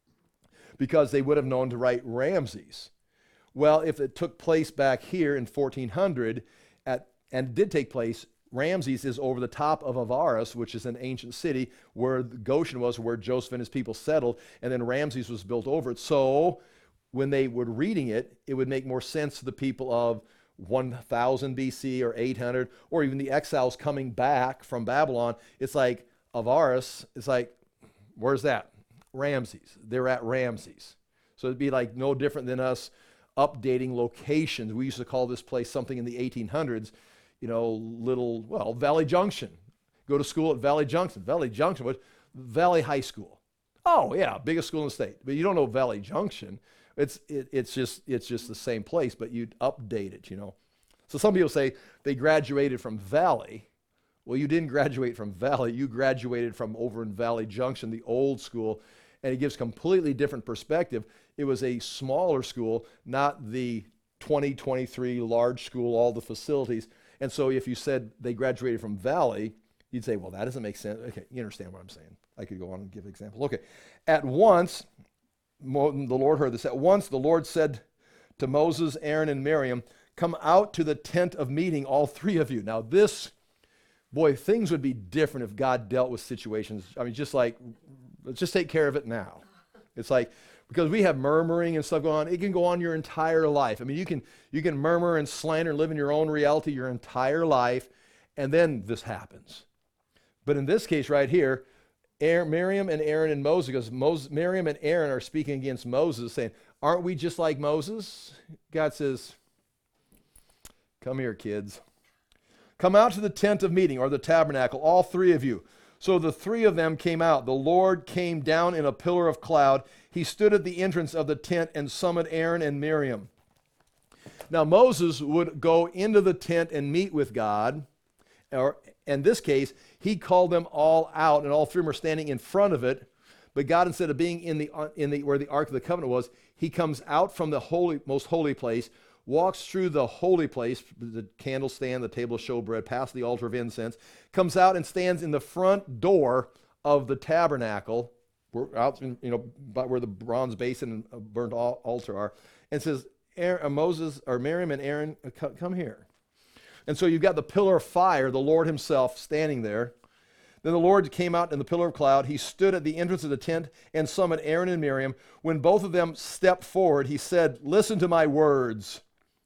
because they would have known to write Ramses. Well, if it took place back here in fourteen hundred, at, and it did take place, Ramses is over the top of Avaris, which is an ancient city where Goshen was, where Joseph and his people settled, and then Ramses was built over it. So when they were reading it, it would make more sense to the people of one thousand B C or eight hundred, or even the exiles coming back from Babylon. It's like Avaris, it's like, where's that? Ramses. They're at Ramses. So it'd be like no different than us updating locations. We used to call this place something in the eighteen hundreds, you know, little, well, Valley Junction. Go to school at Valley Junction. Valley Junction was Valley High School. Oh yeah, biggest school in the state. But you don't know Valley Junction. It's it, it's just it's just the same place, but you update it, you know. So some people say they graduated from Valley. Well, you didn't graduate from Valley. You graduated from over in Valley Junction, the old school, and it gives completely different perspective. It was a smaller school, not the twenty twenty-three large school, all the facilities. And so if you said they graduated from Valley, you'd say, well, that doesn't make sense. Okay, you understand what I'm saying. I could go on and give examples. Okay, at once, Mo- the Lord heard this. At once the Lord said to Moses, Aaron, and Miriam, come out to the tent of meeting, all three of you. Now this, boy, things would be different if God dealt with situations. I mean, just like, let's just take care of it now. It's like, because we have murmuring and stuff going on, it can go on your entire life. I mean, you can you can murmur and slander and live in your own reality your entire life, and then this happens. But in this case right here, Aaron, Miriam and Aaron and Moses, because Moses, Miriam and Aaron are speaking against Moses, saying, aren't we just like Moses? God says, come here, kids. Come out to the tent of meeting, or the tabernacle, all three of you. So the three of them came out. The Lord came down in a pillar of cloud. He stood at the entrance of the tent and summoned Aaron and Miriam. Now Moses would go into the tent and meet with God, or in this case, he called them all out, and all three of them are standing in front of it. But God, instead of being in the in the where the Ark of the Covenant was, he comes out from the holy, most holy place, walks through the holy place, the candle stand, the table of showbread, past the altar of incense, comes out and stands in the front door of the tabernacle, we're out in, you know, by where the bronze basin and burnt altar are, and says, Aaron, Moses or Miriam and Aaron, come here. And so you've got the pillar of fire, the Lord himself standing there. Then the Lord came out in the pillar of cloud. He stood at the entrance of the tent and summoned Aaron and Miriam. When both of them stepped forward, he said, listen to my words.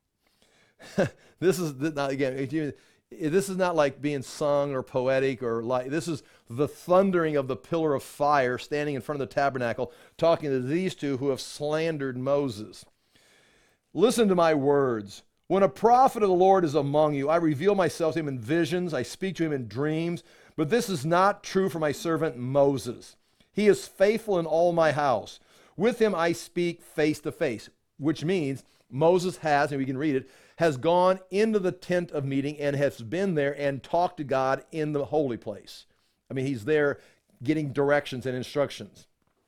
This is, again, this is not like being sung or poetic or like, this is the thundering of the pillar of fire standing in front of the tabernacle, talking to these two who have slandered Moses. Listen to my words. When a prophet of the Lord is among you, I reveal myself to him in visions, I speak to him in dreams, but this is not true for my servant Moses. He is faithful in all my house. With him I speak face to face, which means Moses has, and we can read it, has gone into the tent of meeting and has been there and talked to God in the holy place. I mean, he's there getting directions and instructions.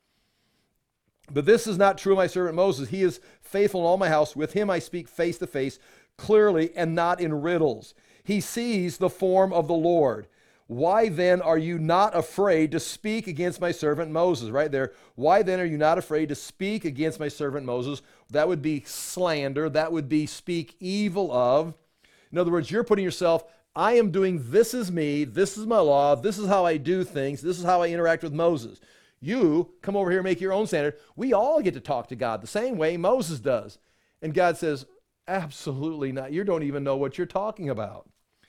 But this is not true of my servant Moses. He is faithful in all my house. With him I speak face to face, clearly and not in riddles. He sees the form of the Lord. Why then are you not afraid to speak against my servant Moses? Right there. Why then are you not afraid to speak against my servant Moses? That would be slander. That would be speak evil of. In other words, you're putting yourself, I am doing, this is me, this is my law, this is how I do things, this is how I interact with Moses. You come over here and make your own standard. We all get to talk to God the same way Moses does. And God says, absolutely not. You don't even know what you're talking about.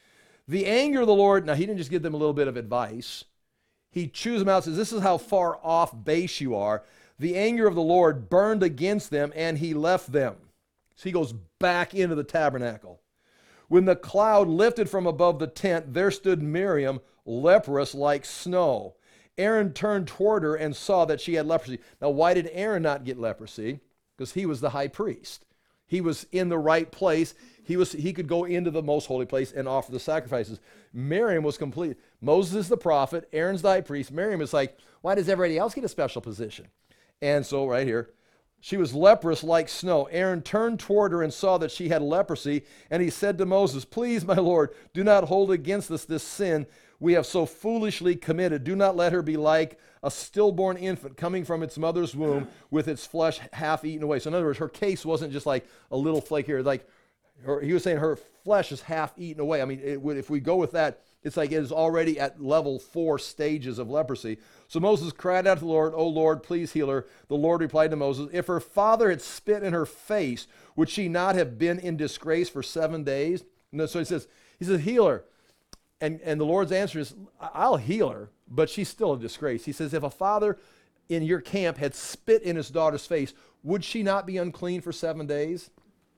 The anger of the Lord, now he didn't just give them a little bit of advice. He chews them out and says, this is how far off base you are. The anger of the Lord burned against them and he left them. So he goes back into the tabernacle. When the cloud lifted from above the tent, there stood Miriam, leprous like snow. Aaron turned toward her and saw that she had leprosy. Now, why did Aaron not get leprosy? Because he was the high priest. He was in the right place. He was. He could go into the most holy place and offer the sacrifices. Miriam was complete. Moses is the prophet. Aaron's the high priest. Miriam is like, why does everybody else get a special position? And so right here, she was leprous like snow. Aaron turned toward her and saw that she had leprosy. And he said to Moses, please, my Lord, do not hold against us this sin we have so foolishly committed. Do not let her be like a stillborn infant coming from its mother's womb with its flesh half eaten away. So in other words, her case wasn't just like a little flake here. Like her, he was saying her flesh is half eaten away. I mean, it would, if we go with that, it's like it is already at level four stages of leprosy. So Moses cried out to the Lord, O Lord, please heal her. The Lord replied to Moses, if her father had spit in her face, would she not have been in disgrace for seven days? No, so he says, he says, heal her. And, and the Lord's answer is, I'll heal her, but she's still a disgrace. He says, if a father in your camp had spit in his daughter's face, would she not be unclean for seven days?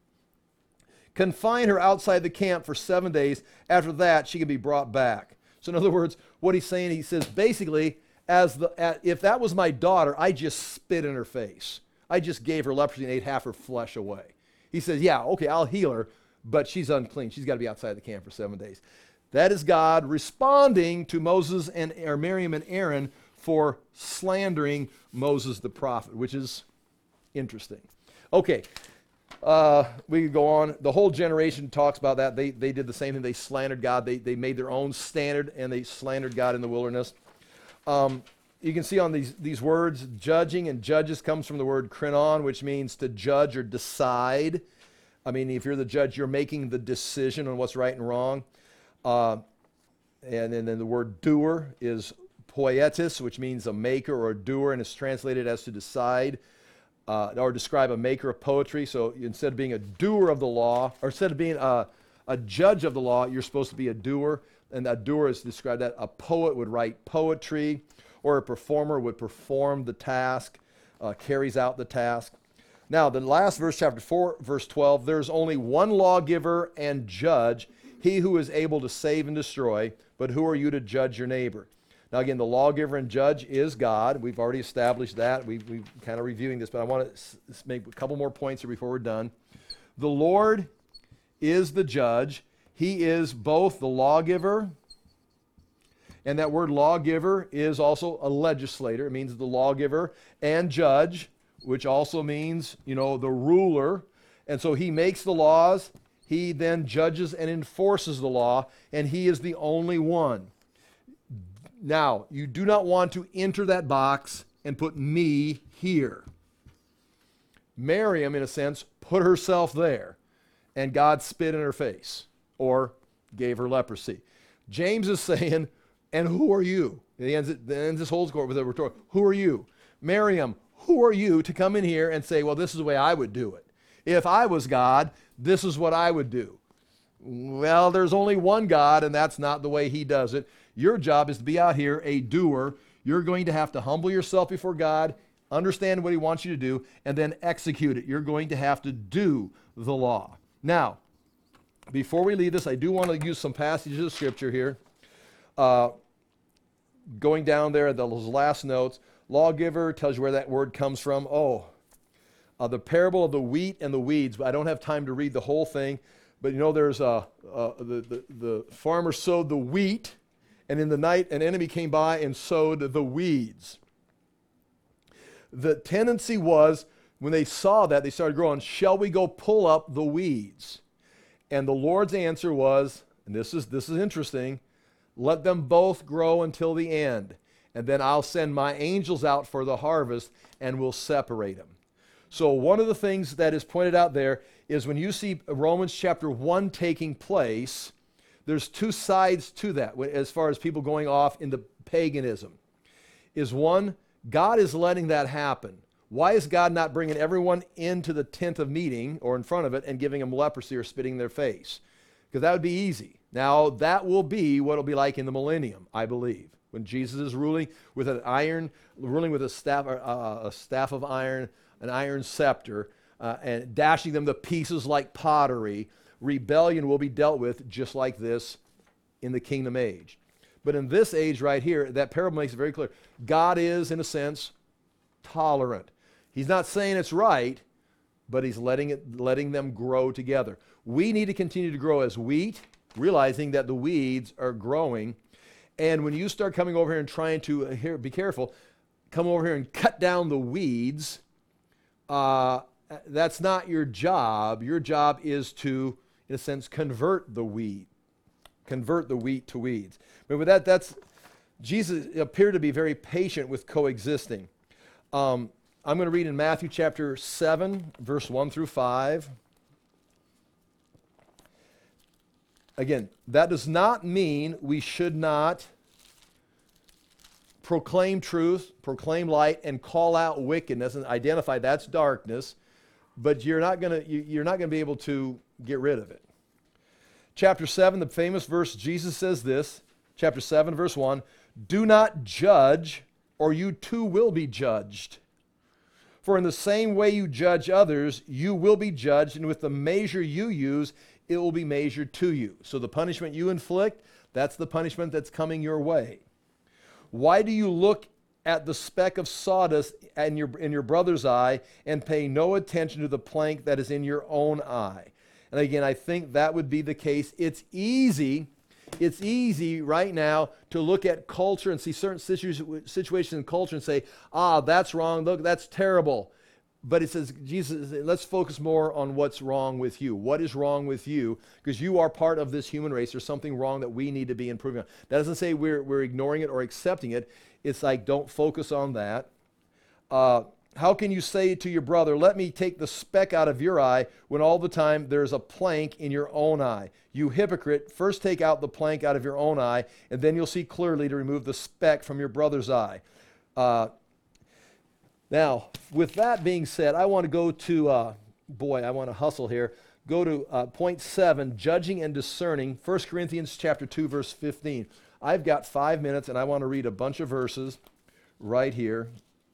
Confine her outside the camp for seven days. After that, she can be brought back. So in other words, what he's saying, he says, basically, as the, as, if that was my daughter, I just spit in her face. I just gave her leprosy and ate half her flesh away. He says, yeah, okay, I'll heal her, but she's unclean. She's got to be outside the camp for seven days. That is God responding to Moses and or Miriam and Aaron for slandering Moses the prophet, which is interesting. Okay, uh, we could go on. The whole generation talks about that. They, they did the same thing. They slandered God. They, they made their own standard, and they slandered God in the wilderness. Um, you can see on these, these words, judging and judges comes from the word krinon, which means to judge or decide. I mean, if you're the judge, you're making the decision on what's right and wrong. Uh, and, and then the word doer is poietis, which means a maker or a doer, and it's translated as to decide uh, or describe a maker of poetry. So instead of being a doer of the law, or instead of being a, a judge of the law, you're supposed to be a doer. And a doer is described that a poet would write poetry, or a performer would perform the task, uh, carries out the task. Now, the last verse, chapter four, verse twelve, there's only one lawgiver and judge, he who is able to save and destroy, but who are you to judge your neighbor? Now, again, the lawgiver and judge is God. We've already established that. We, we're kind of reviewing this, but I want to s- make a couple more points here before we're done. The Lord is the judge. He is both the lawgiver, and that word lawgiver is also a legislator. It means the lawgiver and judge, which also means, you know, the ruler. And so he makes the laws. He then judges and enforces the law, and he is the only one. Now, you do not want to enter that box and put me here. Miriam, in a sense, put herself there, and God spit in her face or gave her leprosy. James is saying, and who are you? And he ends, it, ends this whole court with a retort. Who are you? Miriam, who are you to come in here and say, well, this is the way I would do it? If I was God, this is what I would do. Well, there's only one God, and that's not the way he does it. Your job is to be out here a doer. You're going to have to humble yourself before God, understand what he wants you to do, and then execute it. You're going to have to do the law. Now, before we leave this, I do want to use some passages of Scripture here. Uh, going down there, those last notes, lawgiver tells you where that word comes from. Oh, uh, the parable of the wheat and the weeds. I don't have time to read the whole thing, but you know there's a, uh, the, the, the farmer sowed the wheat, and in the night an enemy came by and sowed the weeds. The tendency was, when they saw that, they started growing, shall we go pull up the weeds? And the Lord's answer was, and this is this is interesting, let them both grow until the end, and then I'll send my angels out for the harvest, and we'll separate them. So one of the things that is pointed out there is when you see Romans chapter one taking place, there's two sides to that as far as people going off into paganism. Is one, God is letting that happen. Why is God not bringing everyone into the tent of meeting or in front of it and giving them leprosy or spitting in their face? Because that would be easy. Now, that will be what it'll be like in the millennium, I believe, when Jesus is ruling with an iron, ruling with a staff, uh, a staff of iron, an iron scepter, uh, and dashing them to pieces like pottery. Rebellion will be dealt with just like this in the kingdom age. But in this age right here, that parable makes it very clear. God is, in a sense, tolerant. He's not saying it's right, but he's letting it, letting them grow together. We need to continue to grow as wheat, realizing that the weeds are growing. And when you start coming over here and trying to, uh, here, be careful, come over here and cut down the weeds, uh, that's not your job. Your job is to, in a sense, convert the wheat. Convert the wheat to weeds. But with that, that's, Jesus appeared to be very patient with coexisting. Um, I'm going to read in Matthew chapter seven, verse one through five. Again, that does not mean we should not proclaim truth, proclaim light, and call out wickedness and identify that's darkness, but you're not going to you're not going to be able to get rid of it. Chapter seven, the famous verse, Jesus says this, chapter seven, verse one, do not judge, or you too will be judged. For in the same way you judge others, you will be judged, and with the measure you use, it will be measured to you. So the punishment you inflict, that's the punishment that's coming your way. Why do you look at the speck of sawdust in your, in your brother's eye and pay no attention to the plank that is in your own eye. And again, I think that would be the case. It's easy, it's easy right now to look at culture and see certain situ- situations in culture and say, ah, that's wrong, look, that's terrible. But it says, Jesus, let's focus more on what's wrong with you. What is wrong with you? Because you are part of this human race. There's something wrong that we need to be improving on. That doesn't say we're, we're ignoring it or accepting it. It's like, don't focus on that. Uh, how can you say to your brother, let me take the speck out of your eye, when all the time there's a plank in your own eye? You hypocrite, first take out the plank out of your own eye, and then you'll see clearly to remove the speck from your brother's eye. Uh, Now, with that being said, I want to go to, uh, boy, I want to hustle here. Go to uh, point seven, judging and discerning, First Corinthians chapter two, verse fifteen. I've got five minutes, and I want to read a bunch of verses right here.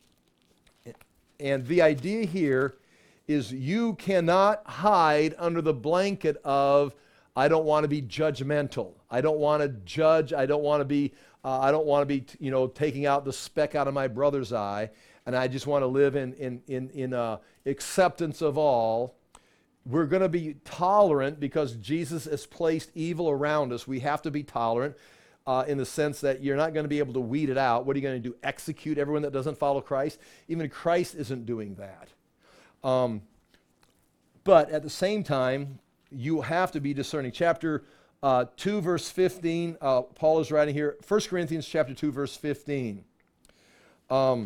And the idea here is you cannot hide under the blanket of, I don't want to be judgmental. I don't want to judge. I don't want to be, uh, I don't want to be, you know, taking out the speck out of my brother's eye. And I just want to live in, in, in, in uh, acceptance of all. We're going to be tolerant because Jesus has placed evil around us. We have to be tolerant uh, in the sense that you're not going to be able to weed it out. What are you going to do? Execute everyone that doesn't follow Christ? Even Christ isn't doing that. Um, but at the same time, you have to be discerning. Chapter uh, two, verse fifteen, uh, Paul is writing here. First Corinthians chapter two, verse fifteen. Um,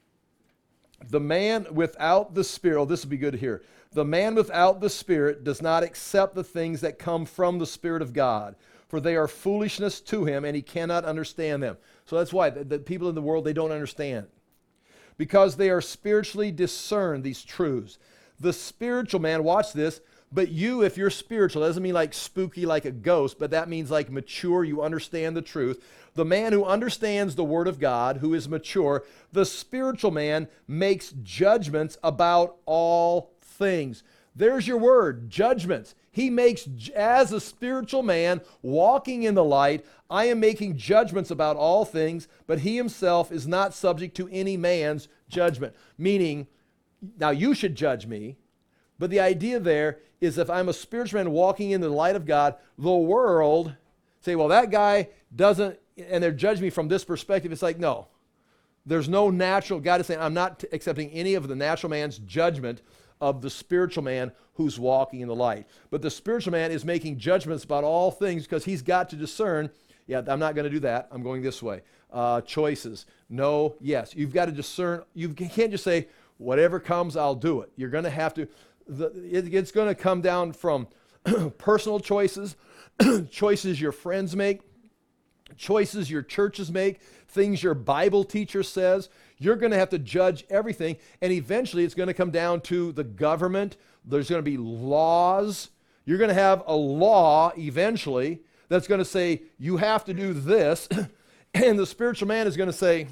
The man without the Spirit, oh, this would be good to hear. The man without the Spirit does not accept the things that come from the Spirit of God, for they are foolishness to him, and he cannot understand them. So that's why the, the people in the world, they don't understand. Because they are spiritually discerned, these truths. The spiritual man, watch this, but you, if you're spiritual, doesn't mean like spooky like a ghost, but that means like mature, you understand the truth. The man who understands the Word of God, who is mature, the spiritual man makes judgments about all things. There's your word, judgments. He makes, as a spiritual man walking in the light, I am making judgments about all things, but he himself is not subject to any man's judgment. Meaning, now you should judge me, but the idea there is if I'm a spiritual man walking in the light of God, the world say, well, that guy doesn't, and they're judging me from this perspective. It's like, no, there's no natural, God is saying, I'm not t- accepting any of the natural man's judgment of the spiritual man who's walking in the light. But the spiritual man is making judgments about all things because he's got to discern, yeah, I'm not going to do that. I'm going this way. Uh, choices. No, yes. You've got to discern. You can't just say, whatever comes, I'll do it. You're going to have to, the, it, it's going to come down from personal choices, choices your friends make, choices your churches make, things your Bible teacher says. You're going to have to judge everything, and eventually it's going to come down to the government. There's going to be laws. You're going to have a law eventually that's going to say, you have to do this, and the spiritual man is going to say,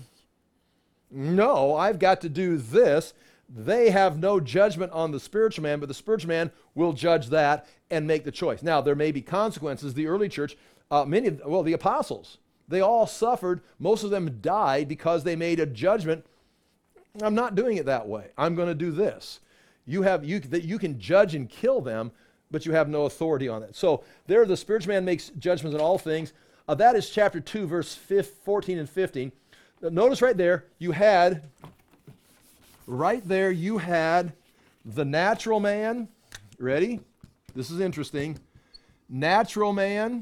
no, I've got to do this. They have no judgment on the spiritual man, but the spiritual man will judge that and make the choice. Now, there may be consequences. The early church, uh, many, of, well, the apostles, they all suffered. Most of them died because they made a judgment. I'm not doing it that way. I'm going to do this. You have you that you can judge and kill them, but you have no authority on it. So there, the spiritual man makes judgments on all things. Uh, that is chapter two, verse fourteen and fifteen. Uh, notice right there, you had, right there, you had the natural man. Ready? This is interesting. Natural man.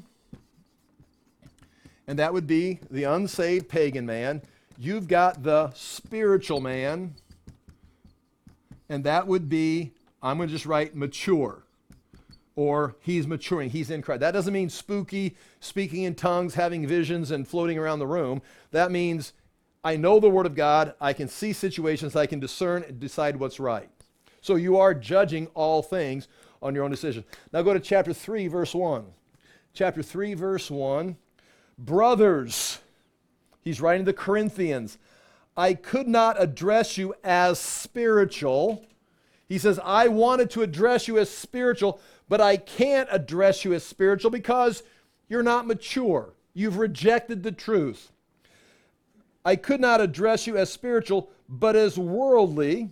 And that would be the unsaved pagan man. You've got the spiritual man. And that would be, I'm going to just write mature. Or he's maturing, he's in Christ. That doesn't mean spooky, speaking in tongues, having visions, and floating around the room. That means I know the Word of God. I can see situations. I can discern and decide what's right. So you are judging all things on your own decision. Now go to chapter three, verse one. Chapter three, verse one. Brothers, he's writing to the Corinthians, I could not address you as spiritual. He says, I wanted to address you as spiritual, but I can't address you as spiritual because you're not mature. You've rejected the truth. I could not address you as spiritual, but as worldly,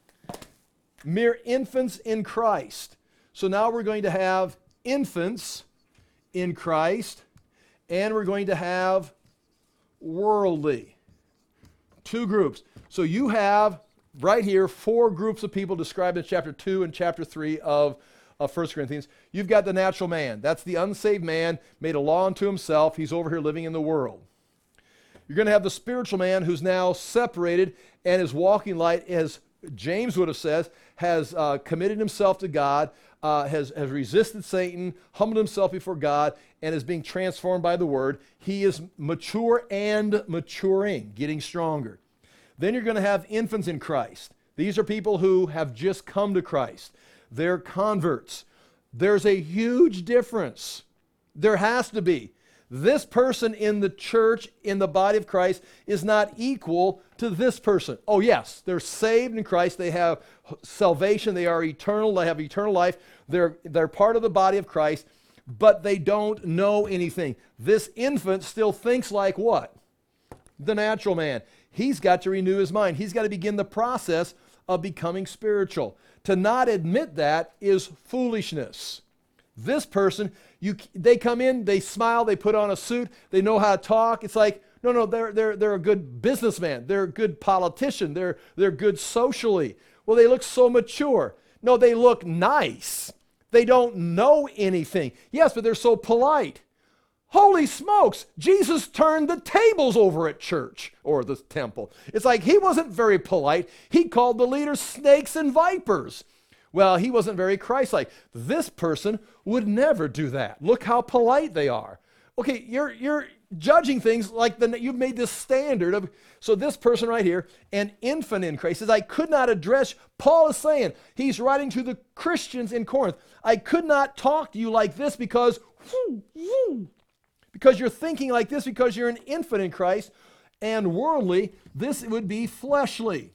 mere infants in Christ. So now we're going to have infants in Christ, and we're going to have worldly. Two groups. So you have right here four groups of people described in chapter two and chapter three of, of First Corinthians. You've got the natural man. That's the unsaved man, made a law unto himself. He's over here living in the world. You're going to have the spiritual man who's now separated and is walking light, as James would have said, has uh, committed himself to God, uh, has, has resisted Satan, humbled himself before God, and is being transformed by the Word. He is mature and maturing, getting stronger. Then you're going to have infants in Christ. These are people who have just come to Christ. They're converts. There's a huge difference. There has to be. This person in the church, in the body of Christ, is not equal to this person. Oh yes, they're saved in Christ. They have salvation. They are eternal. They have eternal life. They're, they're part of the body of Christ, but they don't know anything. This infant still thinks like what? The natural man. He's got to renew his mind. He's got to begin the process of becoming spiritual. To not admit that is foolishness. This person, you, they come in, they smile, they put on a suit, they know how to talk. It's like, no, no, they're, they're, they're a good businessman. They're a good politician. They're, they're good socially. Well, they look so mature. No, they look nice. They don't know anything. Yes, but they're so polite. Holy smokes, Jesus turned the tables over at church or the temple. It's like he wasn't very polite. He called the leaders snakes and vipers. Well, he wasn't very Christ-like. This person would never do that. Look how polite they are. Okay, you're you're judging things like the, you've made this standard of, so this person right here, an infant in Christ, says, I could not address, Paul is saying, he's writing to the Christians in Corinth, I could not talk to you like this because, whoo, whoo, because you're thinking like this, because you're an infant in Christ, and worldly, this would be fleshly.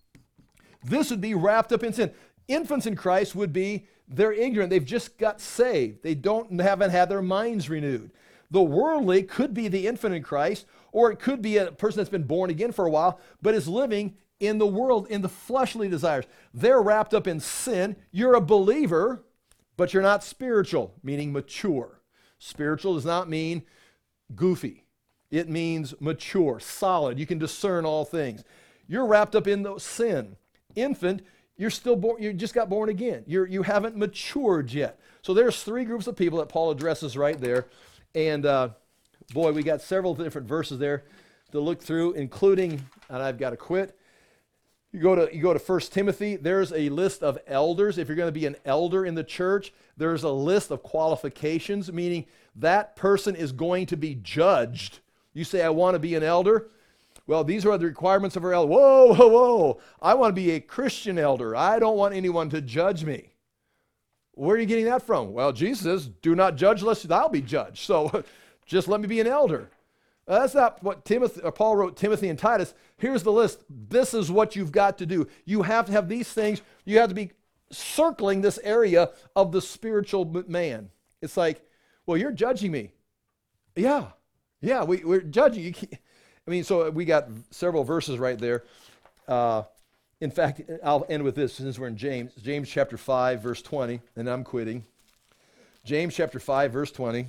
This would be wrapped up in sin. Infants in Christ would be, they're ignorant. They've just got saved. They don't haven't had their minds renewed. The worldly could be the infant in Christ, or it could be a person that's been born again for a while, but is living in the world, in the fleshly desires. They're wrapped up in sin. You're a believer, but you're not spiritual, meaning mature. Spiritual does not mean goofy. It means mature, solid. You can discern all things. You're wrapped up in the sin. Infant, you're still born, you just got born again. You're, you haven't matured yet. So there's three groups of people that Paul addresses right there. And uh, boy, we got several different verses there to look through, including, and I've got to quit. You go to you go to First Timothy, there's a list of elders. If you're going to be an elder in the church, there's a list of qualifications, meaning that person is going to be judged. You say, I want to be an elder. Well, these are the requirements of our elder. Whoa, whoa, whoa. I want to be a Christian elder. I don't want anyone to judge me. Where are you getting that from? Well, Jesus says, do not judge lest thou be judged. So just let me be an elder. Uh, that's not what Timothy, or Paul wrote Timothy and Titus. Here's the list. This is what you've got to do. You have to have these things. You have to be circling this area of the spiritual man. It's like, well, you're judging me. Yeah, yeah, we, we're judging you. I mean, so we got several verses right there. Uh, in fact, I'll end with this since we're in James. James chapter five, verse twenty, and I'm quitting. James chapter five, verse twenty.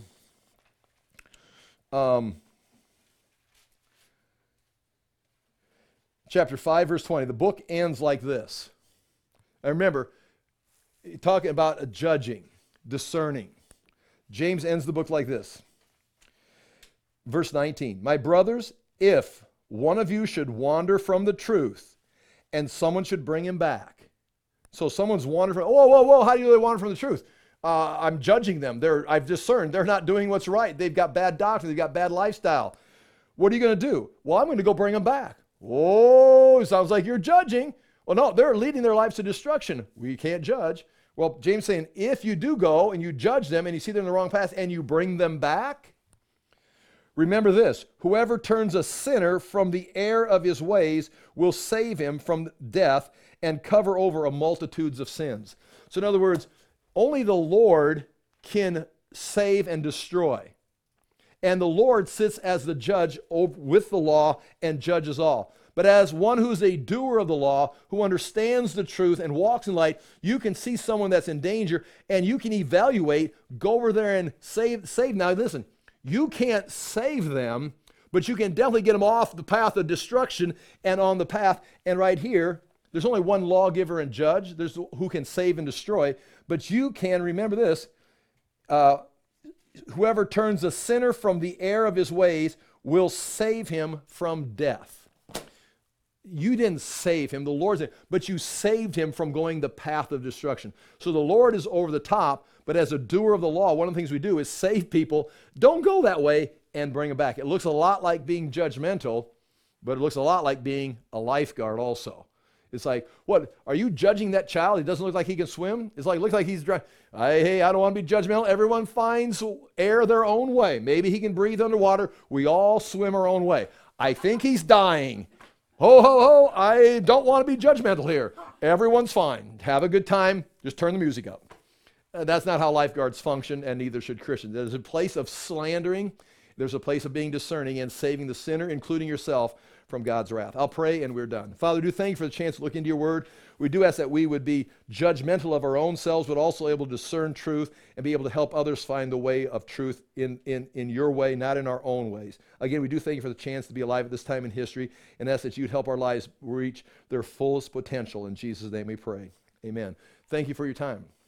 Um, chapter five, verse twenty. The book ends like this. I remember talking about a judging, discerning. James ends the book like this. Verse nineteen. My brothers, if one of you should wander from the truth, and someone should bring him back. So someone's wandered from, whoa, whoa, whoa, how do they wander from the truth? Uh, I'm judging them. They're, I've discerned they're not doing what's right. They've got bad doctrine. They've got bad lifestyle. What are you going to do? Well, I'm going to go bring them back. Whoa, sounds like you're judging. Well, no, they're leading their lives to destruction. We can't judge. Well, James is saying, if you do go and you judge them and you see them in the wrong path and you bring them back, remember this, whoever turns a sinner from the error of his ways will save him from death and cover over a multitudes of sins. So in other words, only the Lord can save and destroy. And the Lord sits as the judge over, with the law and judges all. But as one who's a doer of the law, who understands the truth and walks in light, you can see someone that's in danger and you can evaluate, go over there and save. save. Now listen, you can't save them, but you can definitely get them off the path of destruction and on the path. And right here, there's only one lawgiver and judge. There's who can save and destroy. But you can, remember this, uh, whoever turns a sinner from the error of his ways will save him from death. You didn't save him, the Lord did, but you saved him from going the path of destruction. So the Lord is over the top, but as a doer of the law, one of the things we do is save people. Don't go that way and bring them back. It looks a lot like being judgmental, but it looks a lot like being a lifeguard also. It's like, what, are you judging that child? He doesn't look like he can swim? It's like, looks like he's dry. Hey, I don't want to be judgmental. Everyone finds air their own way. Maybe he can breathe underwater. We all swim our own way. I think he's dying. Ho, ho, ho, I don't want to be judgmental here. Everyone's fine. Have a good time. Just turn the music up. Uh, that's not how lifeguards function, and neither should Christians. There's a place of slandering. There's a place of being discerning and saving the sinner, including yourself, from God's wrath. I'll pray and we're done. Father, do thank you for the chance to look into your word. We do ask that we would be judgmental of our own selves, but also able to discern truth and be able to help others find the way of truth in, in, in your way, not in our own ways. Again, we do thank you for the chance to be alive at this time in history and ask that you'd help our lives reach their fullest potential. In Jesus' name we pray. Amen. Thank you for your time.